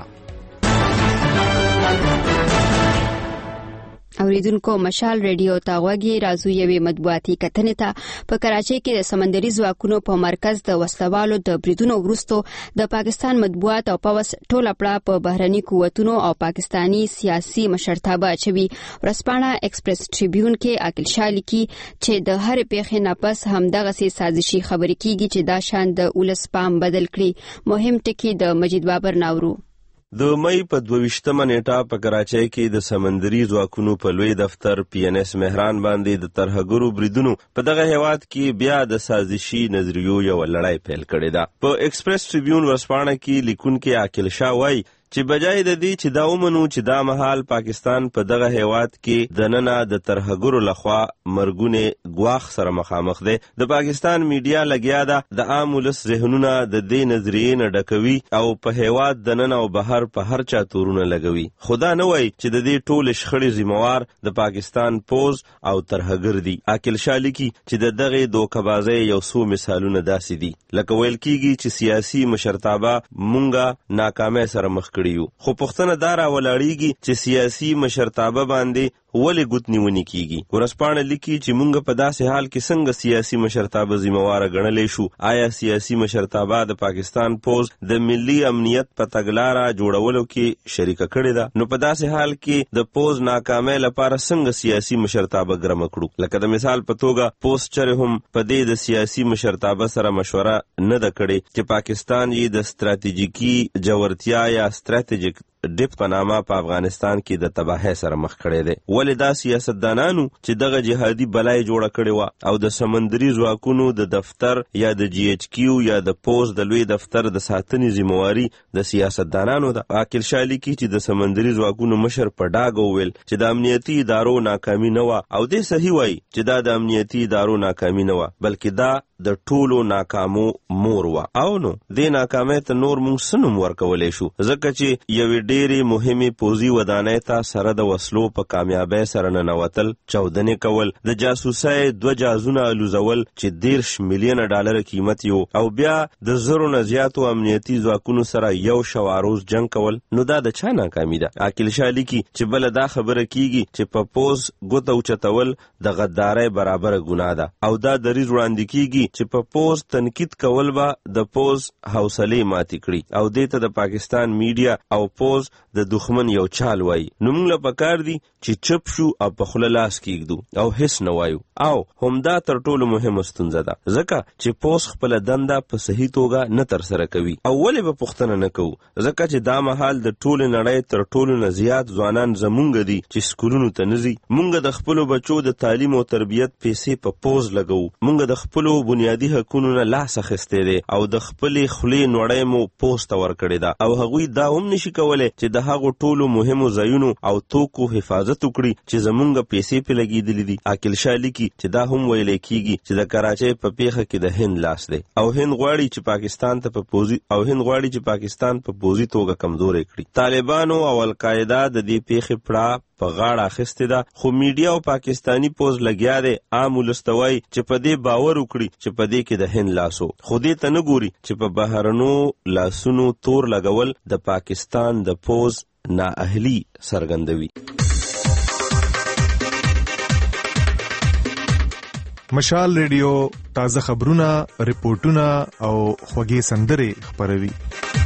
اوریدونکو مشال ریډیو ته غوږی راځو یوې مطبوعاتي کتنې ته. په کراچۍ کې د سمندري ځواکونو په مرکز د وسلوالو د بریدونو وروسته د پاکستان مطبوعات او پوس ټوله پړه په بهرني قوتونو او پاکستانی سیاسي مشرتابه اچوي. ورځپاڼه ایکسپریس ټریبیون کې عاقل شاه لیکي چې د هر پیښې نه پس همدغسې سازشي خبرې کیږي چې دا شان د ولس پام بدل کړي. مهم ټکی د مجید بابر ناورو. د مئی په دویشتمه نیټه په کراچۍ کې د سمندري ځواکونو په لوی دفتر پی ان ایس مهران باندې د ترهګرو بریدونو په دغه هیواد کې بیا د سازشي نظریو یو لړۍ پیل کړې ده. په ایکسپریس ټریبیون ورځپاڼه کې لیکونکي عاقل شاه وایي چې بجای د دې چې دا ومنو چې دا مهال پاکستان په دغه هیواد کې د ننه د ترهګرو لخوا مرګونه ګواښ سره مخامخ دی، د پاکستان میډیا لګیا ده د عام ولس ذهنونه د دې نظریې نه ډکوي او په هیواد د ننه او بهر په هر چا تورونه لګوي. خدا نه وایي چې د دې ټول شخړې ذمہوار د پاکستان پوز او ترهګر دي. عاقل شاه لیکي چې د دغه دوکه‌بازۍ یو څو مثالونه داسې دي لکه ویل کیږي چې سیاسي مشرتابه مونږه ناکامۍ سره مخ خو پوښتنه دا راولاړیږي چې سیاسي مشرتابه باندې ولې ګوت نیونې کیږي. ورځپاڼه لیکي چې موږ په داسې حال کې څنګه سیاسي مشرتابه ذمہواره ګڼلی شو. آیا سیاسي مشرتابه د پاکستان پوز د ملي امنیت په تګلاره جوړولو کې شریکه کړې ده؟ نو په داسې حال کې د پوز ناکامۍ لپاره څنګه سیاسي مشرتابه ګرمه کړو؟ لکه د مثال په توګه پوز چرې هم په دې د سیاسي مشرتابه سره مشوره نه ده کړې چې پاکستان یې د ستراتیژیکي جوړتیا یا ستراتیژیک ډیپ په نامه په افغانستان کې د تباهۍ سره مخ کړی دی. ولې دا سیاستدانانو چې دغه جهادي بلای جوړه کړې وه او د سمندري ځواکونو د دفتر یا د جی ایچ کیو یا د پوز د لوی دفتر د ساتنې ذمہواري د سیاستدانانو ده؟ عاقل شاه لیکي چې د سمندري ځواکونو مشر په ډاګه وویل چې د امنیتي ادارو ناکامي نه وه او دې صحیح وایي چې دا د امنیتي ادارو ناکامي نه وه بلکې دا د ټولو ناکامو مور وه. او نو دې ناکامۍ ته نور موږ څه نوم ورکولی شو؟ ځکه چې یوې ډېرې مهمې پوځي ودانۍ ته سره د وسلو په کامیابۍ سره ننوتل، چاودنې کول، د جاسوسۍ دوه جهازونه الوزول چې دیرش میلیونه ډالره قیمت یو او بیا د زرو نه زیاتو امنیتي ځواکونو سره یو شواروز جنگ کول، نو دا د چا ناکامي ده؟ عاقل شاه لیکي چې بله دا خبره کیږي چې په پوز ګوته اوچتول د غدارۍ برابره ګناه ده او دا دریځ وړاندې کیږي چې په پوز تنقید کول به د پوز حوصلې ماتې کړي او دې ته د پاکستان میډیا او پوز د دښمن یو چال وایي. نو موږ له پکار دي چې چپ شو او په خوله لاس کیږدو او هیڅ نه وایو. او همدا تر ټولو مهمه ستونزه ده ځکه چې پوز خپله دنده په صحیح توګه نه ترسره کوي. او ولې به پوښتنه نه کوو؟ ځکه چې دا مهال د ټولې نړۍ تر ټولو نه زیات ځوانان زمونږ دي چې سکولونو ته نه ځي. موږ د خپلو بچو د تعلیم او تربیت پیسې په پوز لګوو. موږ د خپلو بنیادي حقوقو نه لاس اخیستی دی او د خپلې خولې نوړی مو پوسته ورکړې ده او هغوی دا هم نشي کولی چې د هغو ټولو مهمو ځایونو او توکو حفاظت وکړي چې زمونږ پیسې پې لګېدلې دي. عاقل شاه لیکي چې دا هم ویلی کېږي چې د کراچۍ په پیښه کې د هند لاس دی او هند غواړي چې پاکستان ته په پوزي او هند غواړي چې پاکستان په پوزي توګه کمزوری کړي. طالبانو او القاعده د دې پیښې پړه په غاړه اخیستې ده خو میډیا او پاکستانی پوز لګیا دی عام ولس ته وایي چې په دې باور وکړي چې په دې کې د هند لاسو خو دې ته نه ګوري چې په بهرنو لاسونو تور لګول د پاکستان د پوز نااهلي څرګندوي. مشال ریډیو تازه خبرونه، ریپورتونه او خوږې سندرې خپروي.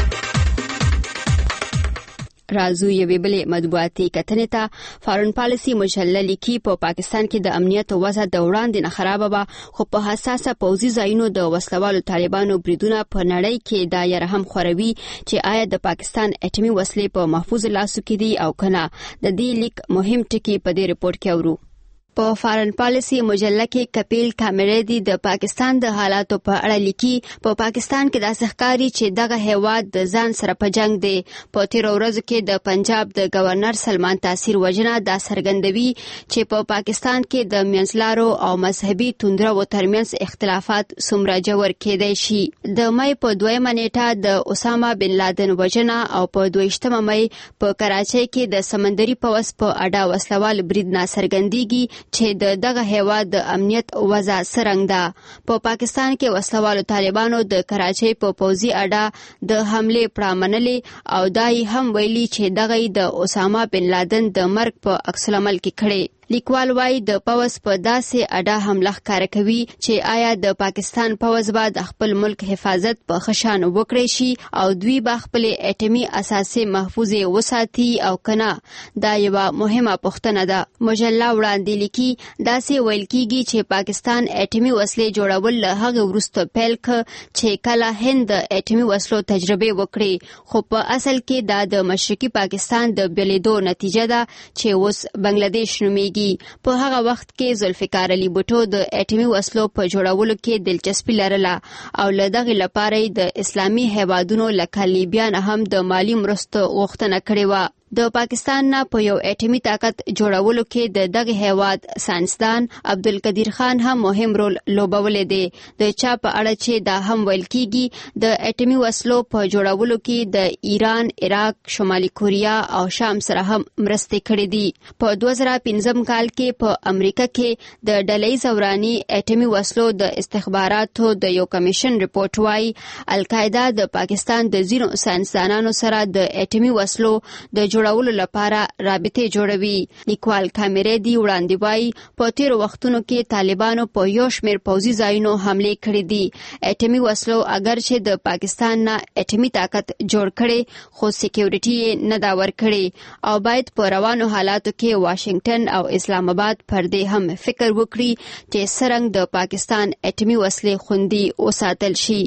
رازو یوې بلې مطبوعاتي کتنې ته فارن پالیسي مجله لیکي په پاکستان کې د امنیت وضع د وړاندې نه خرابه وه خو په حساسه پوځي ځایونو د وسلوالو طالبانو بریدونه په نړۍ کې دا یې هم خوروي چې آیا د پاکستان اټومي وسلې په محفوظ لاسو کې دي او کنه. د دې لیک مهم ټکي په دې ریپورت کې اورو. په فارن پالیسي مجله کې کپیل کامریدي د پاکستان د حالاتو په اړه لیکي په پاکستان کې داسې ښکاري چې دغه هیواد د ځان سره په جنگ دی. په تیرو ورځو کې د پنجاب د گورنر سلمان تاثیر وژنه دا څرګندوي چې په پاکستان کې د منځلارو او مذهبي توندرو ترمنځ اختلافات څومره ژور کېدای شي. د مې په دویمه نیټه د اسامه بن لادن وژنه او په دویشتمه مې په کراچۍ کې د سمندري پوځ په اډه وسلوال برید نه څرګندېږي چې د دغه هیواد د امنیت وضع څرنګه ده. په پاکستان کې وسلوالو طالبانو د کراچۍ په پوځي اډه د حملې پړه منلې او دا یې هم ویلي چې دغه د اسامه بن لادن د مرګ په عکس العمل کې کړی. لیکوال وايي د پوځ په داسې اډه حمله ښکاره کوي چې آیا د پاکستان پوځ به د خپل ملک حفاظت په خشان وکړي شي او دوی به خپل اټومي اساسي محفوظه وساتي او کنه. دا یو مهمه پوښتنه ده. مجله وړاندې لیکي داسې ویل کیږي چې پاکستان اټومي وسلې جوړول له هغه وروسته پیل ک چې کله هند د اټومي وسلو تجربه وکړي خو په اصل کې دا د مشرقي پاکستان د بلیدو نتیجه ده چې اوس بنگلاديش نومي. په هغه وخت کې ذوالفقار علي بوټو د اټومي وسلو په جوړولو کې دلچسپي لرله او له دغه لپاره د اسلامي هیوادونو لکه لیبیا نه هم د مالی مرستو غوښتنه کړې وه. د پاکستان نه په یو اټومي طاقت جوړولو کې د دغه هیواد ساينسدان عبدالقدیر خان هم مهم رول لوبولی دی. د چا په اړه چې دا هم ویل کیږي د اټومي وسلو په جوړولو کې د ایران، عراق، شمالي کوریا او شام سره هم مرستې کړې دي. په دوه زره پنځم کال کې په امریکا کې د ډلې زوراني اټومي وسلو د استخباراتو د یو کمیشن ریپورت وايي القاعده د پاکستان د ځینو ساينسدانانو سره د اټومي وسلو د جوړولو لپاره رابطې جوړوي. لیکوال کامریدي وړاندې وايي په تیرو وختونو کې طالبانو په یو شمېر پوځي ځایونو حملې کړې دي. اټومي وسلو اگر چې د پاکستان نه اټومي طاقت جوړ کړي خو سکیورټي یې نه دا ورکړي او باید په روانو حالاتو کې واشنگټن او اسلام آباد پر دې هم فکر وکړي چې څرنګه د پاکستان اټومي وسلې خوندي وساتل شي.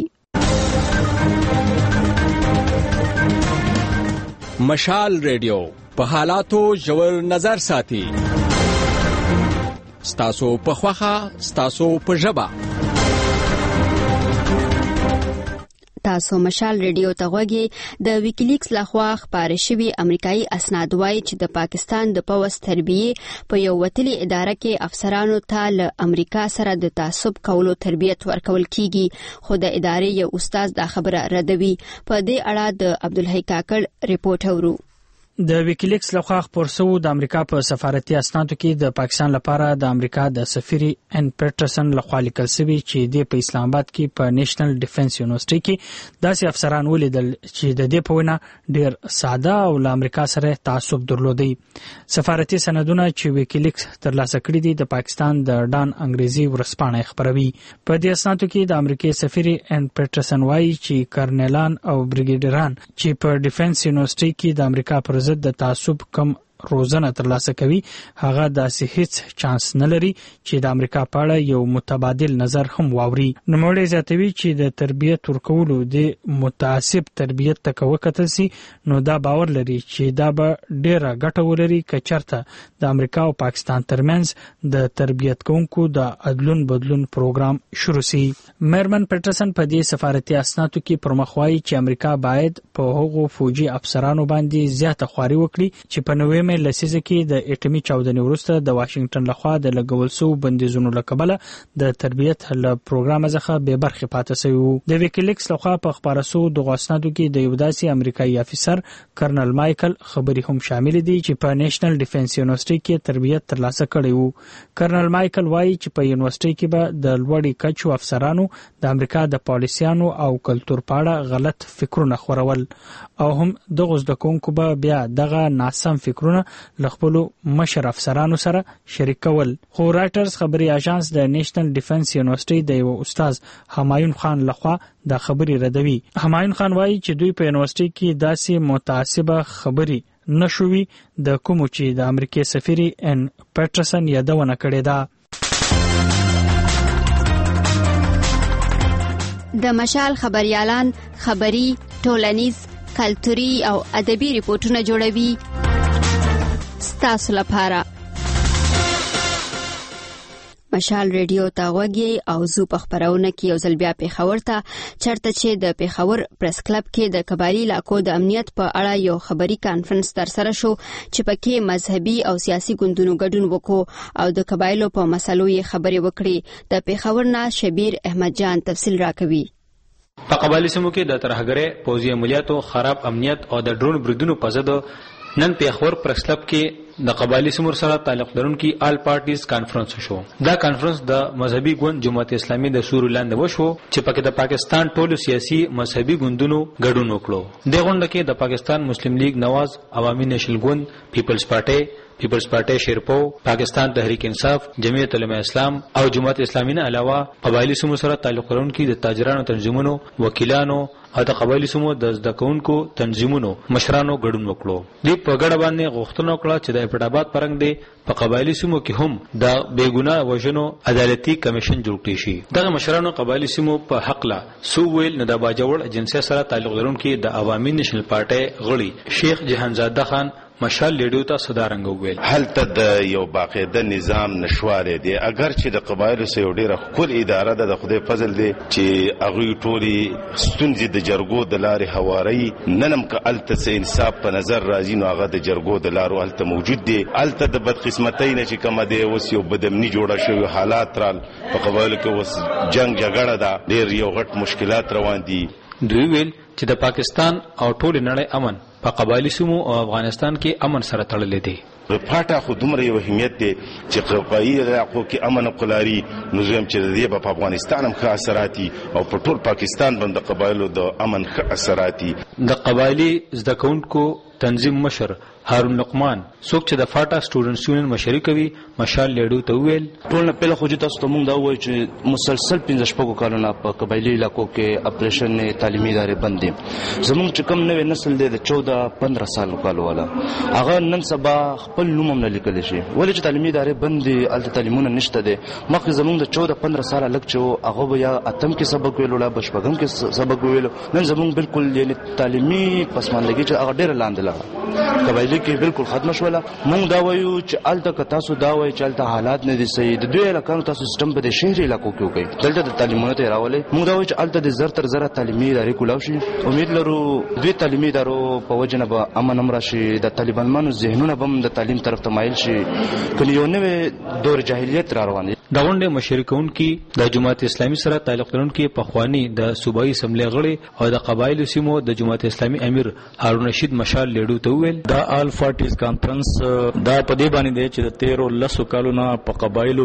مشال ریډیو په حالاتو ژور نظر ساتي. ستاسو په خوخه، ستاسو په ژبه. تاسو مشال ریډیو ته غوږی. د ویکیلیکس لخوا خبري شوی امریکایي اسناد وايي چې د پاکستان د پوځ تربیه په یو وتلي اداره کې افسرانو ته له امریکا سره د تعصب کولو تربیت ورکول کیږي خو د ادارې یو استاد دا خبره ردوي. په دې اړه د عبدالحی کاکړ ریپورت اورو. د ویکیلیکس لخوا خپور شوی د امریکا په سفارتي اسنادو کې د پاکستان لپاره د امریکا د سفیر ان پیټرسن لخوا لیکل شوی چې د په اسلام آباد کې په نېشنل ډیفنس یونیورسيټي کې داسې افسران ولیدل چې د دې په وینا ډیر ساده او له امریکا سره تعصب درلودي. سفارتي سندونه چې ویکیلیکس ترلاسه کړي دي د پاکستان د ډان انګریزي ورسپانه خبروي. په دې اسنادو کې د امریکای سفیر ان پیټرسن وايي چې کرنلان او بریګیډران چې په ډیفنس یونیورسيټي کې د امریکا پر د تعصب کم روزنه ترلاسه کوي هغه داسې هیڅ چانس نه لري چې د امریکا په اړه یو متبادل نظر هم واوري. نوموړی زیاتوي چې د تربیت ورکولو د متعصب تربیت ته وکتل سي نو دا باور لري چې دا به ډیره ګټه ولري که چېرته د امریکا او پاکستان ترمنځ د تربیت کوونکو د عدلون بدلون پروګرام شروع سي. میرمن پیټرسن په دې سفارتي اسنادو کې پرمخ وایي چې امریکا باید په هغو فوجي افسرانو باندې زیاته خواري وکړي چې په نوې لسیزه کې د اټومي چاودنې وروسته د واشنگټن لخوا د لګول شوو بندیزونو له کبله د تربیت له پروګرام څخه بې برخې پاتې شوي وو. د ویکیلیکس لخوا په خپاره شوو دغو اسنادو کې د یو داسې امریکایي افسر کرنل مایکل خبرې هم شامل دي چې په نیشنل ډیفنس یونیورسيټي کې تربیت ترلاسه کړی وو. کرنل مایکل وایي چې په یونیورسيټي کې به د لوړې کچو افسرانو د امریکا د پالیسیانو او کلتور په اړه غلط فکرونه خورول او هم دغه زده کوونکو به بیا دغه ناسم فکرونه له خپلو مشر افسرانو سره شریک کول. خو رایټرز خبري اژانس د نیشنل ډیفنس یونیورسيټي د یو استاد همایون خان لخوا دا خبري ردوي. همایون خان وایي چې دوی په یونیورسيټي کې داسې متعصبه خبري نشوي د کوم چې د امریکای سفیري ان پیټرسن یادونه کړې ده. د مشال خبريالان خبري ټولنیز کلتوري او ادبي ریپورتونه جوړوي ستاسو لپاره. مشال ریډیو ته غوږی او زو په خبرونه کې یو ځل بیا پیښور ته چرته چې د پیښور پریس کلب کې د قبایلی علاقو د امنیت په اړه یو خبري کانفرنس ترسره شو چې پکې مذهبي او سیاسي ګوندونو ګډون وکړو او د قبایلو په مسلو یې خبرې وکړې. د پیښور نه شبیر احمد جان تفصیل راکوي. په قبایلی سیمو کې د ترهګرۍ پوځي عملیاتو خراب امنیت او د ډرون بریدونو په ضد نن پیښور پریس کلب کې د قبایلی سیمو سره تعلق لرونکي آل پارټیز کانفرنس شو. دا کانفرنس د مذهبي ګوند جماعت اسلامي د سوري لاندې وشو چې پکې د پاکستان ټولو سیاسي مذهبي ګوندونو ګډون وکړو. د غونډه کې د پاکستان مسلم لیگ نواز، عوامي نیشنل ګوند، پیپلز پارټي، پیپلز پارټي شیرپو، پاکستان تحریک انصاف، جمعیت علماء اسلام او جماعت اسلامي نه علاوه قبایلی سیمو سره تعلق لرونکي د تاجرانو تنظیمونو، وکیلانو او د قبایلی سیمو د زده کوونکو تنظیمونو مشرانو ګډون وکړو. دوی په ګډه باندې غوښتنه وکړه چې د ایپټ آباد پرنګ دی په قبایلی سیمو کې هم د بیګناه وژنو عدالتي کمیشن جوړ کړي شي. دغه مشرانو قبایلی سیمو په حق لا سو ویل نه د باجوړ ایجنسی سره تعلق لرونکي د عوامي نیشنل پارټي غړي شیخ جهانزاده خان مشال لیډیو ته صدارنګ ویل هلته د یو باقاعده نظام نشواره دی. اگر چې د قبایلو سره ډیره خپل اداره ده د خدای فضل دی چې هغه ټولي ستونزې د جرګو د لارې هواري ننم ک الته سه انصاف په نظر راځي نو هغه د جرګو د لارو الته موجود دی. الته د بدقسمتۍ نه چې کومه دی اوس یو بدمنی جوړه شوی حالات رال په قبایلو کې اوس جنگ جګړه ده ډیر یو غټ مشکلات روان دي. دوی ویل چې د پاکستان او ټول نړۍ امن په قبایلی سیمو او افغانستان کې امن سره تړلې دي. پاټه خو دومره یو اهمیت دی چې قبایلی علاقو کې امن او قلاري نظام چې دی په افغانستان هم ښه اثراتي او په ټول پاکستان باندې قبایلو د امن ښه اثراتي. د قبایلی زده کوونکو تنظیم مشر هارون لقمان څوک چې د فاټا سټوډنټس یونین مشري کوي مشال لیډو ته ویل ټول نه پهله خو چې تاسو ته مونږ دا وایو چې مسلسل پنځه شپږ کالونه په قبایلی علاقو کې اپریشن تعلیمي ادارې بند دي. زموږ چې کوم نوې نسل دی د چودہ پندرہ سال کالو والا هغه نن سبا خپل نوم هم نه لیکلی شي ولې چې تعلیمي ادارې بند دي هلته تعلیمونه نشته دی. مخکې زموږ د چودہ پندرہ ساله لږ چې هغه به یا اتم کې سبق ویلو لا بشپږم کې سبق ویلو. نن زموږ بالکل یعنی تعلیمي پسماندګي چې هغه ډېره لاندې لاړه قبایلی کې بالکل ختم شوله. مونږ دا وایو چې الته که تاسو دا وایي چې الته حالات نه دي صحیح د دوی علاقو تاسو سیستم په د شهري علاقو کې وکړئ دلته د تعلیمونو ته راولئ. مونږ دا وایو چې الته د زر تر زره تعلیمي ادارې کولاو شي. امید لرو دوی تعلیمي ادارو په وجه نه به امن هم راشي د طالبانانو ذهنونه به هم د تعلیم طرف ته مایل شي کني یو نوې دور جاهلیت را روان دي. د غونډې مشري کوونکي د جماعت اسلامي سره تعلق لرونکي پخوانی د صوبایي اسمبلی غړي او د قبایلو سیمو د جماعت اسلامي امیر هارون رشید مشال لیډو ته ویل دا آل پارټیز کانفرنس دا په دې باندې دی چې د تیرو لسو کالونو په قبایلو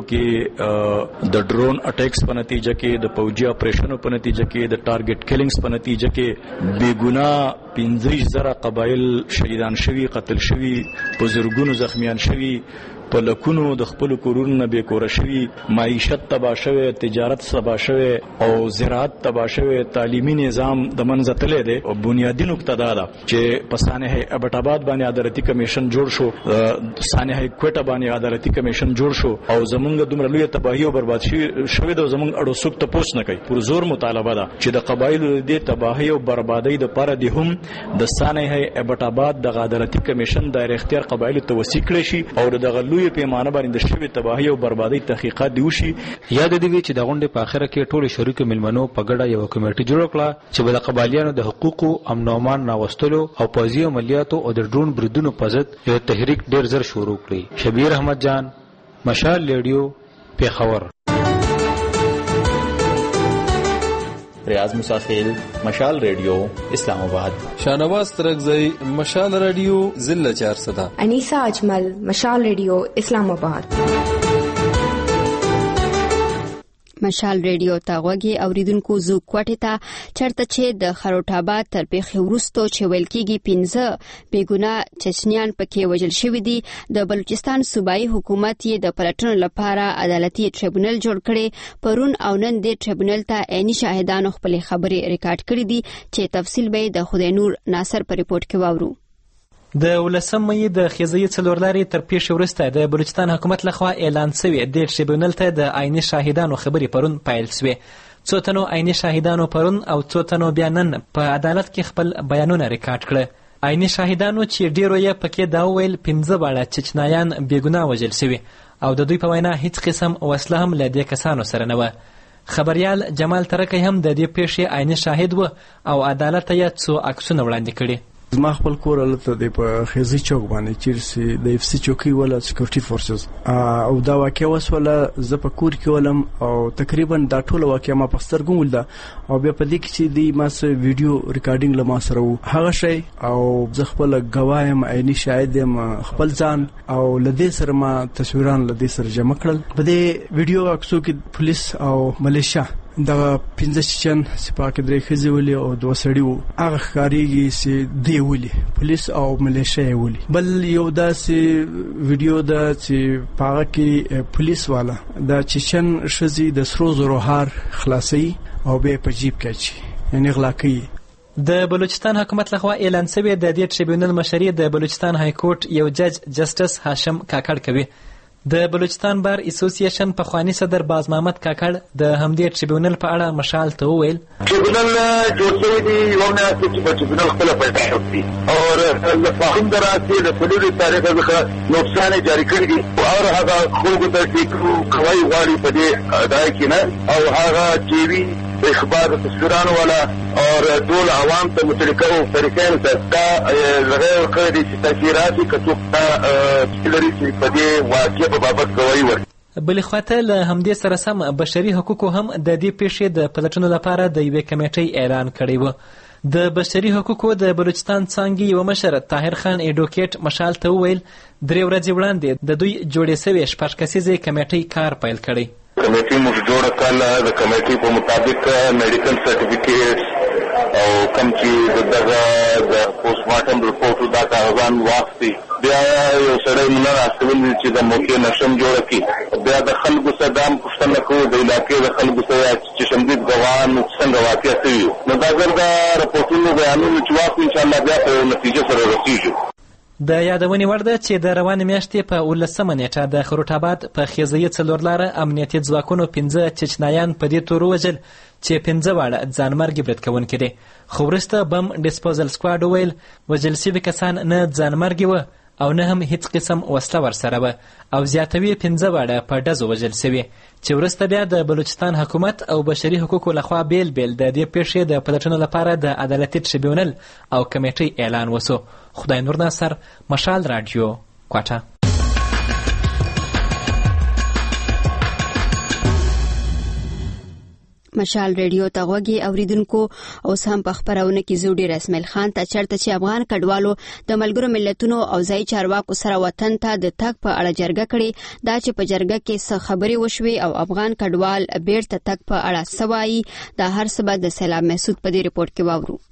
کې د ډرون اٹیکس په نتیجه کې د پوجي اپریشنو په نتیجه کې د ټارګټ کیلینګز په نتیجه کې بیګناه پنځه زره قبایل شهیدان شوي قتل شوي په زرګونو زخمیان شوي په لکونو د خپل کورونو نه بې کوره شوي معیشت تباہ شوه، تجارت تباہ شوه او زراعت تباہ شوه، تعلیمي نظام د منځ تللی دی. او بنیادی نقطه دا ده چې په سانحه ابټاباد باندې عدالتي کمیشن جوړ شو، سانحه کوټه باندې عدالتي کمیشن جوړ شو او زمونږ دومره لوی تباہي او برباد شوه د زمونږ اړو سوک ته پوس نه کوي. پر زور مطالبه ده چې د قبایلو د تباہي او بربادۍ د پاره دی هم د سانحه ابټاباد د عدالتي کمیشن دایره اختیار قبایلو ته وسیع کړی شي او د غلوی پیمانه باندې د شوی تباہي او بربادۍ تحقیقات دی وشي. یاد دی وی چې د غونډې په اخره کې ټول شریک ملمنو په ګډه یو کمیټه جوړ کړه چې د قبایلیانو د حقوقو، امن او امان راوستلو او پوځي عملیاتو او د ډرون بریدونو په ضد یو تحریک ډیر زر شروع کړي. شبیر احمد جان، مشال ریډیو، پیښور. ریاض مسافل، مشال ریڈیو، اسلام آباد. شاهنواز ترکزئی، مشال ریڈیو، ضلع چار صدا. انیسا اجمل، مشال ریڈیو، اسلام آباد. مشال ریډیو ته غوږی اوریدونکو زو کوټه ته چرته چې د خروټاباد تر پیښې وروسته چې ویل کېږي پنځه بیګناه چچنیان پکې وژل شوي دي، د بلوچستان صوبایي حکومت یې د پلټنو لپاره عدالتي ټریبونل جوړ کړي. پرون او نن د ټریبونل ته عیني شاهدانو خپل خبرې ریکارډ کړي دي چې تفصیل به د خدای نور ناصر په ریپورت کې واورو. د ولسم مې د خزې څلورلارې تر پیښې وروسته د بلوچستان حکومت لخوا اعلان شوی د ټریبونل ته د عیني شاهدانو خبرې پرون پیل شوې. څو تنو عیني شاهدانو پرون او څو تنو بیا نن په عدالت کې خپل بیانونه ریکارډ کړل. عیني شاهدانو چې ډیرو یې پکې دا ویل پنځه واړه چچنایان بېګناه وژل شوي او د دوی په وینا هیڅ قسم وسله هم له دې کسانو سره نه وه. خبریال جمال ترکی هم د دې پیښې عیني شاهد و او عدالت یې څو عکسونه وړاندې کړي. زما خپل کور هلته دی په خیزي چوک باندې چیرسي د اف سی چوکۍ ولا سکیورټي فورسز او دا واقع وسوله. زه په کور کې ولم او تقریبا دا ټوله واقع ما په سترګو ولیده او بیا په دې کې چې دی ما سره ویډیو ریکارډینګ له ما سره و هغه شی او زه خپل ګواه یم، عیني شاهد یم، خپل ځان او له دې سره ما تصویران له دې سره جمع کړل. په دې ویډیو عکسو کې پولیس او ملیشیا دا پنځه چچن سپاه کې درې ښځې ولي او دوه سړي وو. هغه ښکارېږي چې دی ولي پولیس او ملیشیا یې ولي. بل یو داسې ویډیو ده چې په هغه کې پولیس والا د چچن ښځې د سرو زرو هار خلاصوي او بیا په جیب کې اچوي، یعنې غلا کوي. د بلوچستان حکومت لخوا اعلان شوی د دې ټریبونل مشري د بلوچستان های کورټ یو جج جسټس هاشم کاکړ کوي. د بلوچستان بار اسوسییشن پخوانی صدر باز محمد کاکړ د همدې ټریبونل په اړه مشال ته وویل ټریبونل جوړ شوی دی یو نه چې په ټریبونل خپل پیدا کوي او د فهم دراسي د فلوري تاریخ څخه نقصان جاری کړی دي او هغه خلکو ته چې کوي غواړي په دې ادای کې نه او هغه چې وی اخبار تصویرانو والا اور ټول عوام ته متلکو طریقې ته دا لغه کړی چې تاثیراتي کڅو لري چې په دې واقع په بابت کوي ور. بل خواته له همدې سره سم بشري حقوقو هم د دې پیښې د پلټنو لپاره د یوې کمیټې اعلان کړی و. د بشري حقوقو د بلوچستان څانګې یو مشر طاهر خان ایډوکیټ مشال ته وویل درې ورځې وړاندې د دوی جوړې شوې شپږ کسیزې کمیټې کار پیل کړی. کمیټې موږ جوړه کړله د کمیټې په مطابق میډیکل سرټیفیکیټ او کوم چې دغه د پوسټ مارټم رپورټ دا کاغذان واخلي بیا یو سړی نه راستول چې د موقع نشم جوړه کړي بیا د خلکو سره دام پوښتنه کوو د علاقې د خلکو سره چې شمدید ګواهان څنګه واقع شوي نو دا ګرده رپورټونو بیانونو چې واخلو انشاءالله بیا په نتیجه سره رسېږو. د یادونې وړ ده چې د روانې میاشتې په اوولسمه نیټه د خروټاباد په خیزیه څلورلاره امنیتي ځواکونو پنځه چچنایان په دې تور ووژل چې پنځه واړه ځانمرګي برید کوونکي دي. خو وروسته بم ډسپوزل سکواډ وویل وژل شوي کسان نه ځانمرګي وه او نه هم هیڅ قسم وسله ورسره وه او زیاتوي پنځه واړه په ډزو وژل شوي چې وروسته بیا د بلوچستان حکومت او بشري حقوقو لخوا بیل بیل د دې پیښې د پلټنو لپاره د عدالتي ټریبیونل او کمیټې اعلان وسو. خدای نور ناصر، مشال رادیو، کوټه. مشال ریډیو ته غوږی اوریدونکو اوس هم په خبرونه کې زو ډیر اسماعیل خان ته چرته چې افغان کډوالو د ملګرو ملتونو او ځای چارواکو سره وطن ته د تګ په اړه جرګه کړې دا چې په جرګه کې څه خبرې وشوي او افغان کډوال بیرته تګ په اړه سوایي دا هر څه به د سلام محسود په دې ریپورت کې واورو.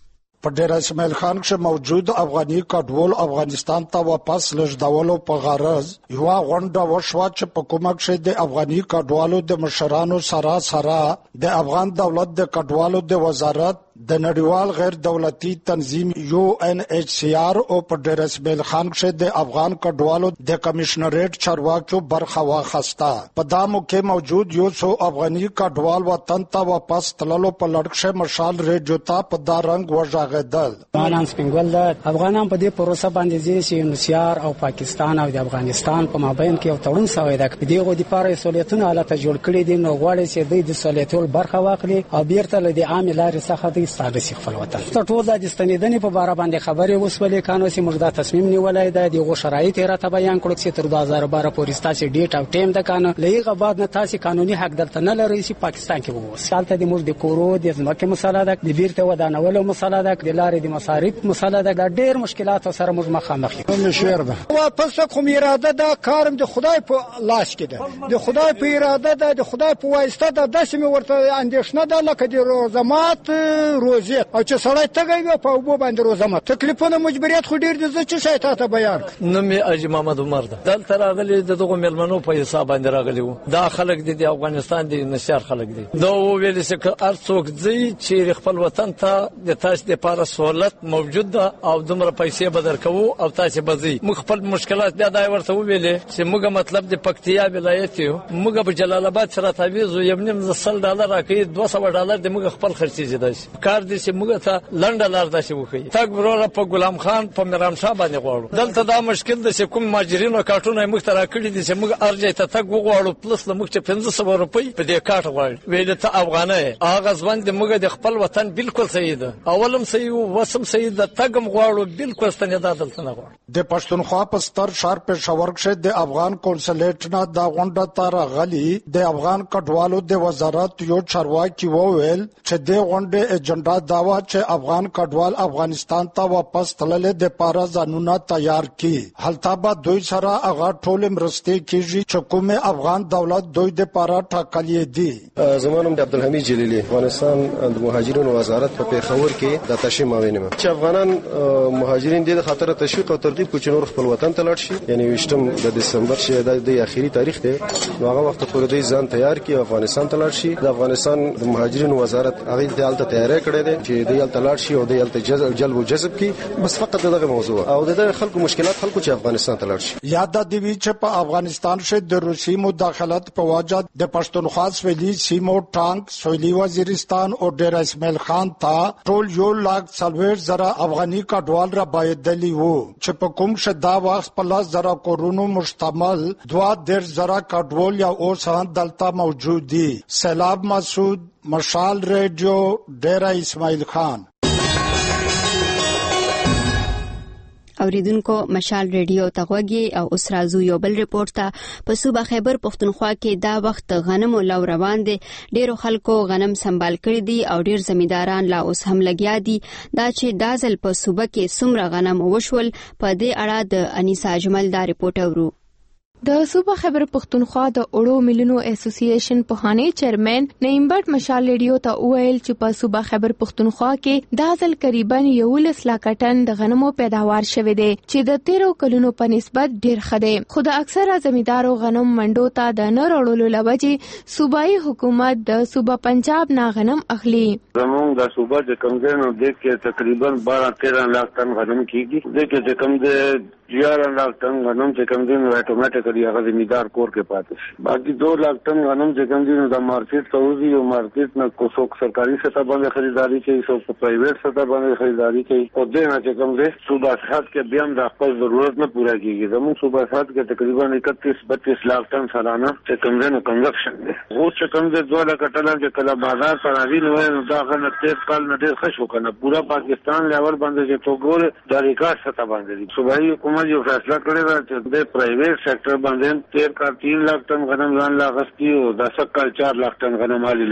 په ډیر اسماعیل خان کې موجود افغاني کډوال افغانستان ته واپس لږدولو په غرض یو غونډه وشوه چې په کومه کې د افغاني کډوالو د مشرانو سره سره د افغان دولت د کډوالو د وزارت د نړیوال غیر دولتي تنظیم یو ان ایچ سی آر او په ډیر اسماعیل خان کې د افغان کډوالو د کمشنریټ چارواکو برخه واخیسته. په دامو کې موجود یو څو افغاني کډوال وطن ته واپس تللو په لړ مشال ریډیو ته په دا رنګ وژغېدل. مانان سپینګل د افغانان په دې پروسه باندې چې نوسیار او پاکستان او د افغانستان په مابین کې یو تړون شوی دی. دغه د پاره سہولتونه حالت جوړ کړي دي، نو غواړي چې د سہولتونو برخه واخلي او بیرته له عام لارې څخه د استادسي خپل وطن ته ټول د ستنیدنې په باره باندې خبرې وسولې کانو چې موږ دا تصمیم نیولای دی. دغه شرایط راته بیان کړو چې تر دوه هزار بارہ پورې ستاسو ډیټ او ټیم د کانو لږه بعد نه تاسو قانوني حق دلته نه لرئ چې پاکستان کې ووسه. حالت د موږ د کورو د ځمکې مسله ده، د بیرته ودانولو مسله ده، د لارې د مصارف مسله ده. د ډېر مشکلات سره موږ مخامخ یو. نو شعر ده واپس کوم اراده ده، کارم د خدای په لاس کې ده، د خدای په اراده ده، د خدای په واسطه ده. داسې مې ورته اندېښنه ده لکه د روزمات روزي او چې سړی تګي په اوبو باندې روزمات تکلیفونه مجبوریت خو ډیر دي. زه چې شای ته بیان نوم یې اجي محمد عمر ده. دلته راغلي دغه ملمنو په حساب باندې راغلي وو. دا خلک دي د افغانستان دي نشار خلک دي. دا ویل چې هر څوک ځي چې خپل وطن ته د تاسو لپاره سہولت موجود ده او دومره پیسې بدر کوو او تاسو بځي. موږ خپل مشکلات بیا دا ورته ویلې چې موږ مطلب د پکتیا ولایت یو، موږ په جلال آباد سره تعویض یو نیم سل ډالر راکې دوه سوه ډالر د موږ خپل خرچي زیاده شي. کار دي چې موږ ته لنډه لار داسې وکړي. تګ وروره په غلام خان په میران شاه باندې غواړو. دلته دا مشکل ده چې کوم ماجرینو کارټونه موږ ته راکړي دي چې موږ ارجه ته تګ وغواړو پلس له موږ چې پنځه سوه روپۍ په دې کارت غواړي. ویل ته افغانه هغه ځوان د موږ د خپل وطن بالکل صحیح ده، اولم صحیح وسم صحیح ده، تګم غواړو بالکل ستنیدا دلته نه غواړو. د پښتونخوا په ستر ښار پېښور کې د افغان کونسلیټ نه دا غونډه ته راغلي. د افغان کډوالو د وزارت یو چارواکي وویل چې د غونډې اجنډا دا و چې افغان کډوال افغانستان ته واپس تلل د پاره ځانونه تیار کړي. هلته به دوی سره هغه ټول مرستې کیږي چې کومه افغان دولت دوی د پاره ټاکلې دي. زمونږ د عبدالحمید جلیلی افغانستان د مهاجرینو وزارت په پیښور کې د تشریح معاونینه چې افغانان مهاجرین د خاطر تشویق او ترغیب کوي چې نور خپل وطن ته لاړ شي. یعنی وشتم د دسمبر چې د اخیری تاریخ دی نو هغه وخت پورې دوی ځان تیار کړي افغانستان ته لاړ شي. د افغانستان د مهاجرینو وزارت هغه د حالت تیاری کړی دی چې د حالت لاړ شي او د حالت جلب او جذب کی. بس فقط دغه موضوع او د خلکو مشکلات خلکو چې افغانستان ته لاړ شي. یاد دی وی چې په افغانستان کې د روسي مداخلت په وجه د پښتونخوا سویلي سیمو ټانک سویلي وزیرستان او ډیر اسماعیل خان ته ټول یو لاک څلوېښت زره افغاني کډوال را بایدلی وو چې په کوم شدا وخت په لاس زره کورونو مشتمل دوه ډیر زره کډوال یا اوس هم دلته موجود دي. سیلاب مسعود، مشال ریډیو، ډیر اسماعیل خان. اوریدونکو مشال ریډیو ته غوږی او اوس راځو یو بل ریپورت ته. په صوبه خیبر پښتونخوا کې دا وخت غنم لو روان دي. ډیرو خلکو غنم سنبال کړی دي او ډیر زمینداران لا اوس هم لګیا دي. دا چې دازل په صوبه کې څومره غنم وشول په دې اړه د انیسا اجمل دا ریپورت اورو. د صوبه خیبر پښتونخوا د اړو ملونو اسوسییشن پوهانی چیرمن نعیم بټ مشال ریډیو ته وویل چې په صوبه خیبر پښتونخوا کې د ځل تقریبا یولس لک ټن د غنمو پیداوار شوه دی چې د تیرو کلونو په نسبت ډیر ښه دی. خو د اکثره زمیندارو غنم منډو ته د نه وړلو لوجې صوبایي حکومت د صوبه پنجاب نه غنم اخلي. زموږ د صوبه د کمزینو د کې تقریبا بارہ تیرہ لاکھ ټن غنم کیږي. د کې کم د ग्यारह लाख टन गन्नम से कम दिन ऑटोमेटिकली अगर जिम्मेदार कोर के पास बाकी दो लाख टन गन्नम से कम दिन मार्केट सऊदी और मार्केट में कुछ सरकारी सतह बंद खरीदारी चाहिए, सब प्राइवेट सतह बंद खरीदारी चाहिए और देना से कम से सूबा खाद के बयान रास्ता जरूरत में पूरा की गई. जमून सूबा खाद के तकरीबन इकतीस बत्तीस लाख टन सालाना से कम से कंजप्शन है. वो से कम से दो लाख टन के कला बाजार तनावीन हुए दाखिल तेज काल नटेज खश होकर पूरा पाकिस्तान लेवल बंद से तो गोल दारिका सतह बंद दी. सूबाई हुकूमत जो फैसला करेगा प्राइवेट सेक्टर बंदे तेर का तीन लाख टन गनम लान लागत की और दशक का चार लाख टन गनम वाली लगे.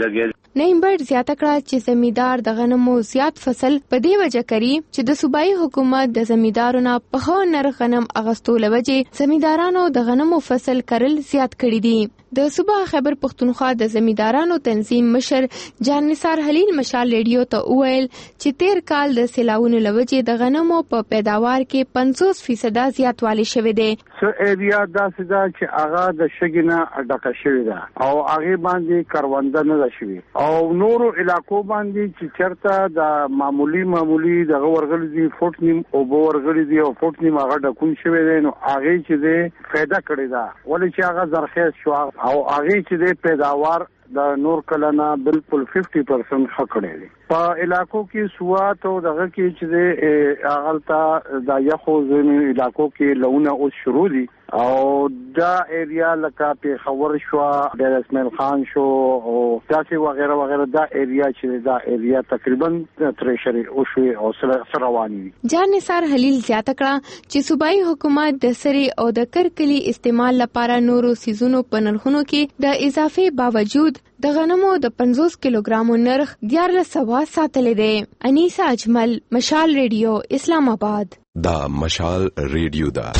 نېمبر زیاته کړه چې زمیدار د غنمو زیات فصل په دې وجه کوي چې د صوبایي حکومت د زمیدارو نه په ښه نرخ غنم اغستو لوجې زمیدارانو د غنمو فصل کرل زیات کړي دي. د صوبا خیبر پختونخوا د زمیدارانو تنظیم مشر جان نثار خلیل مشال ریډیو ته وویل چې تیر کال د سیلاونو لوجې د غنمو په پیداوار کې پنځوس فیصد زیاتوالی شوی دی. څه ایریا داسې ده چې هغه د شګې نه ډکه شوې ده او هغې باندې کرونده نه ده شوې او نورو علاقو باندې چې چېرته د معمولي معمولي دغه ورغلي دي فوټ نیم اوبه ورغلي دي او فوټ نیم هغه ډکون شوی دی نو هغې چې دی فایده کړې ده ولې چې هغه زرخیز شو او هغې چې دی پیداوار د نور کلنه بالکل پنځه پرسنټ ښه کړی دی. په علاقو کې سوات او دغه کې چې دی هغلته د یخو ځینو علاقو کې لونه اوس شروع دي او دا ایریا لکه پیښور شو ډیر اسماعیل خان شو او داسې وغیره وغیره دا ایریا چې دا ایریا تقریبا ترشری او شو او سره رواني. جان نثار خلیل زیاته کړه چې صوبایي حکومت د سری او د کرکلی استعمال لپاره نورو سیزونو په نرخونو کې د اضافه باوجود د غنمو د پنځوس کیلوګرامو نرخ دیارلس سوه ساتلی دی. انیسا اجمل، مشال ریډیو، اسلام آباد. دا مشال ریډیو دا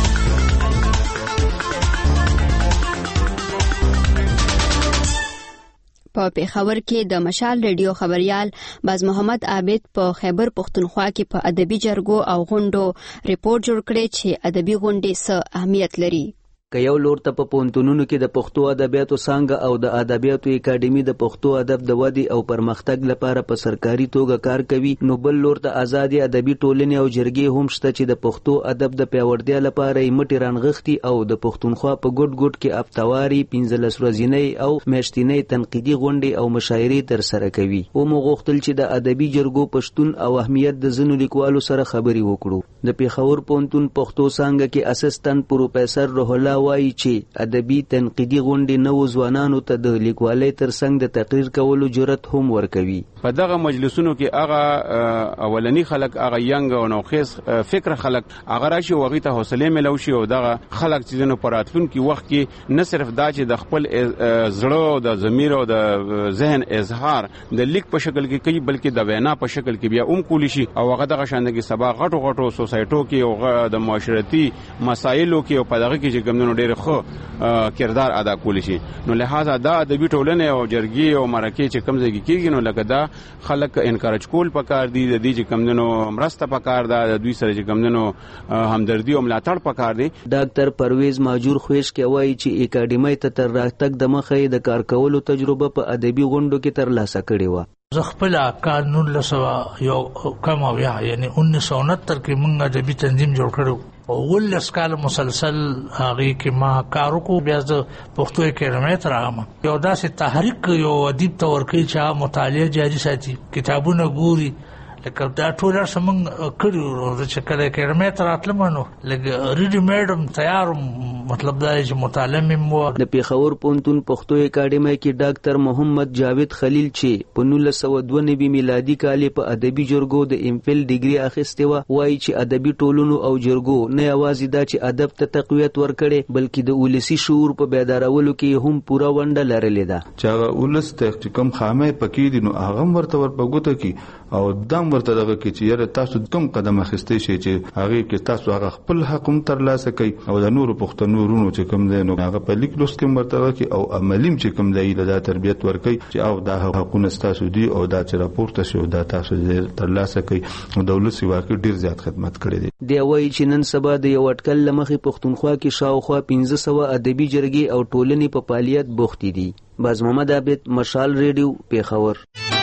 په پیښور کې د مشال ریډیو خبريال باز محمد عابد په خیبر پختونخوا کې په ادبي جرګو او غونډو ریپورت جوړ کړی چې ادبي غونډې څه اهمیت لري. که یو لور ته په پونتونونو کې د پښتو ادبیاتو څنګه او د ادبیاتو اکیډمي د پښتو ادب د ودی او پرمختګ لپاره په سرکاري توګه کار کوي نو بل لور ته آزادي ادبي ټولنې او جرګې هم شته چې د پښتو ادب د پیاوړتیا لپاره یې مټې رانغښتي او د پښتونخوا په ګډ ګډ کې افتواري پنځلس ورځنۍ او میاشتنۍ تنقیدي غونډې او مشاعرې ترسره کوي. او موږ غوښتل چې د ادبي جرګو پښتون او اهمیت د ځینو لیکوالو سره خبرې وکړو. د پیښور پوهنتون پښتو څانګه کې اسسټنټ پروفیسر روح الله وایي چې ادبي تنقیدي غونډې نوو ځوانانو ته د لیکوالۍ ترڅنګ د تقریر کولو جرأت هم ورکوي. په دغه مجلسونو کې هغه اولنی خلک هغه ینګ او نوخیز فکر خلک هغه راشي او هغې ته حوصلې میلو شي او دغه خلک چې نو په راتلونکي وخت کې نه صرف دا چې د خپل زړه او د ضمیر او د ذهن اظهار د لیک په شکل کې کوي بلکې د وینا په شکل کې بیا هم کولی شي او هغه دغه شاندګي سبا غټو غټو سوسایټو کې او د معاشرتي مسایلو کې او په دغه کې چې ګمنو ډېر خو کردار ادا کولی شي. نو لہذا دا ادبي ټولنې او جرګې او مرکې چې کوم ځای کېږي نو لکه دا خلک انکارج کول پکار دي د دې چې کمندونو مرسته پکار ده د دوی سره چې کمندونو همدردي او ملاتړ پکار دي. ډاکټر پرویز ماجور خویش کې وایي چې اکیډمي ته تر راتګ د مخې د کار کولو تجربه په ادبي غونډو کې ترلاسه کړې و. زه خپل کال نولس سوه یو کم اویا یعنی انیس سوه انہتر کې موږ ادبي تنظیم جوړ کړو او ولس کال مسلسل هغه کې ما کار وکړو. بیا زه پښتو اکیډمۍ ته راغلم. یو داسې تحریک یو ادیب ته ورکوي چې مطالعه جاري ساتي کتابونه ګوري لکه دا ټول سمون کړو چې کله اکیډمۍ ته راتلم نو لکه ریډي میډم تیار مطلب دا چې مطالعه مو. د پیښور پوهنتون پښتو اکیډمۍ کې ډاکټر محمد جاوید خلیل چې په نولس سوه دوه نوي میلادي کال په ادبي جرګو د امفیل ډیګري اخیستې وه وایي چې ادبي ټولنو او جرګو نه یوازې دا چې ادب ته تقویت ورکړي بلکې د ولسي شعور په بیدارولو کې هم پوره ونډه لرلې ده. چې هغه ولس ته کوم خامې پکې دي نو هغه ورته ورپګوته کی او دام ورته دغه کې چې یاره تاسو کوم قدم اخیستئ شئ چې هغه کې تاسو هغه خپل حق هم ترلاسه کړئ او د نورو پښتنو ورونو چې کوم دی نو هغه په لیک لوست کې ورته کوي او عملي چې کوم دی د تربیت ورکړي چې او دا حقونه تاسو دي او دا چې راپورته شي او دا تاسو ترلاسه کړئ او دولت سی واقع ډیر زیات خدمت کړی دی. دی وایي چې نن سبا د یو اټکل لمخې پښتونخوا کې شاوخوا پنځه سوه ادبي جرګې او ټولنې په فعالیت بوختې دي. باز محمد عابد، مشال ریډیو، پیښور.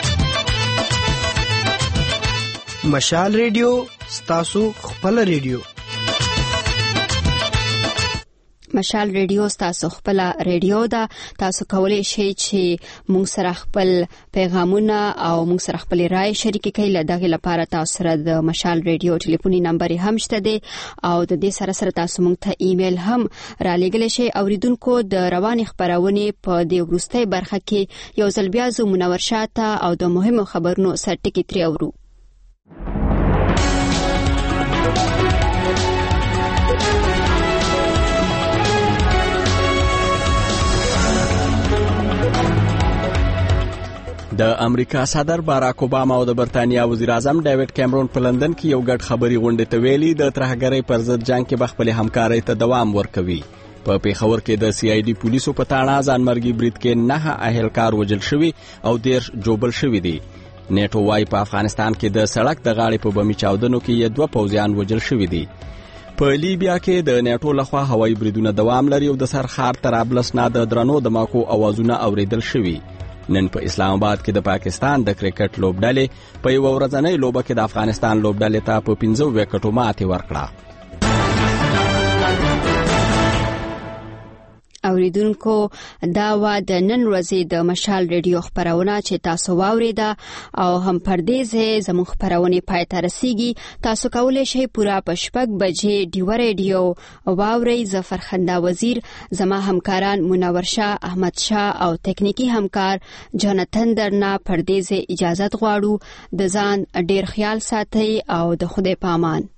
مشال ریډیو ستاسو خپل ریډیو. مشال ریډیو ستاسو خپل ریډیو ده. تاسو کولی شئ چې موږ سره خپل پیغامونه او موږ سره خپل رائے شریک کړئ. له دغه لپاره تاسو سره د مشال ریډیو ټلیفوني نمبر هم شته دی او د دې سره سره تاسو موږ ته ایمیل هم را لېږلی شئ. اوریدونکو د روانې خبرونې په دې وروستۍ برخه کې یو ځل بیا زه منور شاته او د مهمو خبرونو سرټکي ترې اورو. د امریکا صدر باراک اوباما او د برتانیا وزیر اعظم ډیوډ کیمرون په لندن کې یو ګډ خبري غونډه ته ویلي د ترهګرۍ پر ضد جنگ کې بخپل همکارۍ ته دوام ورکوي. په پیښور کې د سی آی ډي پولیسو په تاړه ځانمرګي برید کې نه اهلکار وژل شوي او ډیر جوبل شوي دي. نیټو وايي په افغانستان کې د سړک د غاړې په بمي چاودنو کې یې دوه پوځیان وژل شوي دي. په لیبیا کې د نیټو لخوا هوایي بریدونه دوام لري او د سرخار طرابلس نه د درنو دماکو اوازونه اوریدل شوي. نن په اسلام آباد کې د پاکستان د کرکټ لوبډلې په یو ورځنۍ لوبه کې د افغانستان لوبډلې ته په پنځه وکټو ماتې ورکړه. اوریدونکو دا و د نن ورځې د مشال ریډیو خبرونه چې تاسو واوریده او هم پردیزه زموږ خبرونه پای ته رسیږي. تاسو کولای شئ پورا پشپک بجې ډیو ریډیو واوري. ظفر خندا وزیر، زما همکاران منور شاه، احمد شاه او تکنیکی همکار جانتن درنا پردیزه اجازت غواړو. د ځان ډیر خیال ساتئ او د خدای پامان.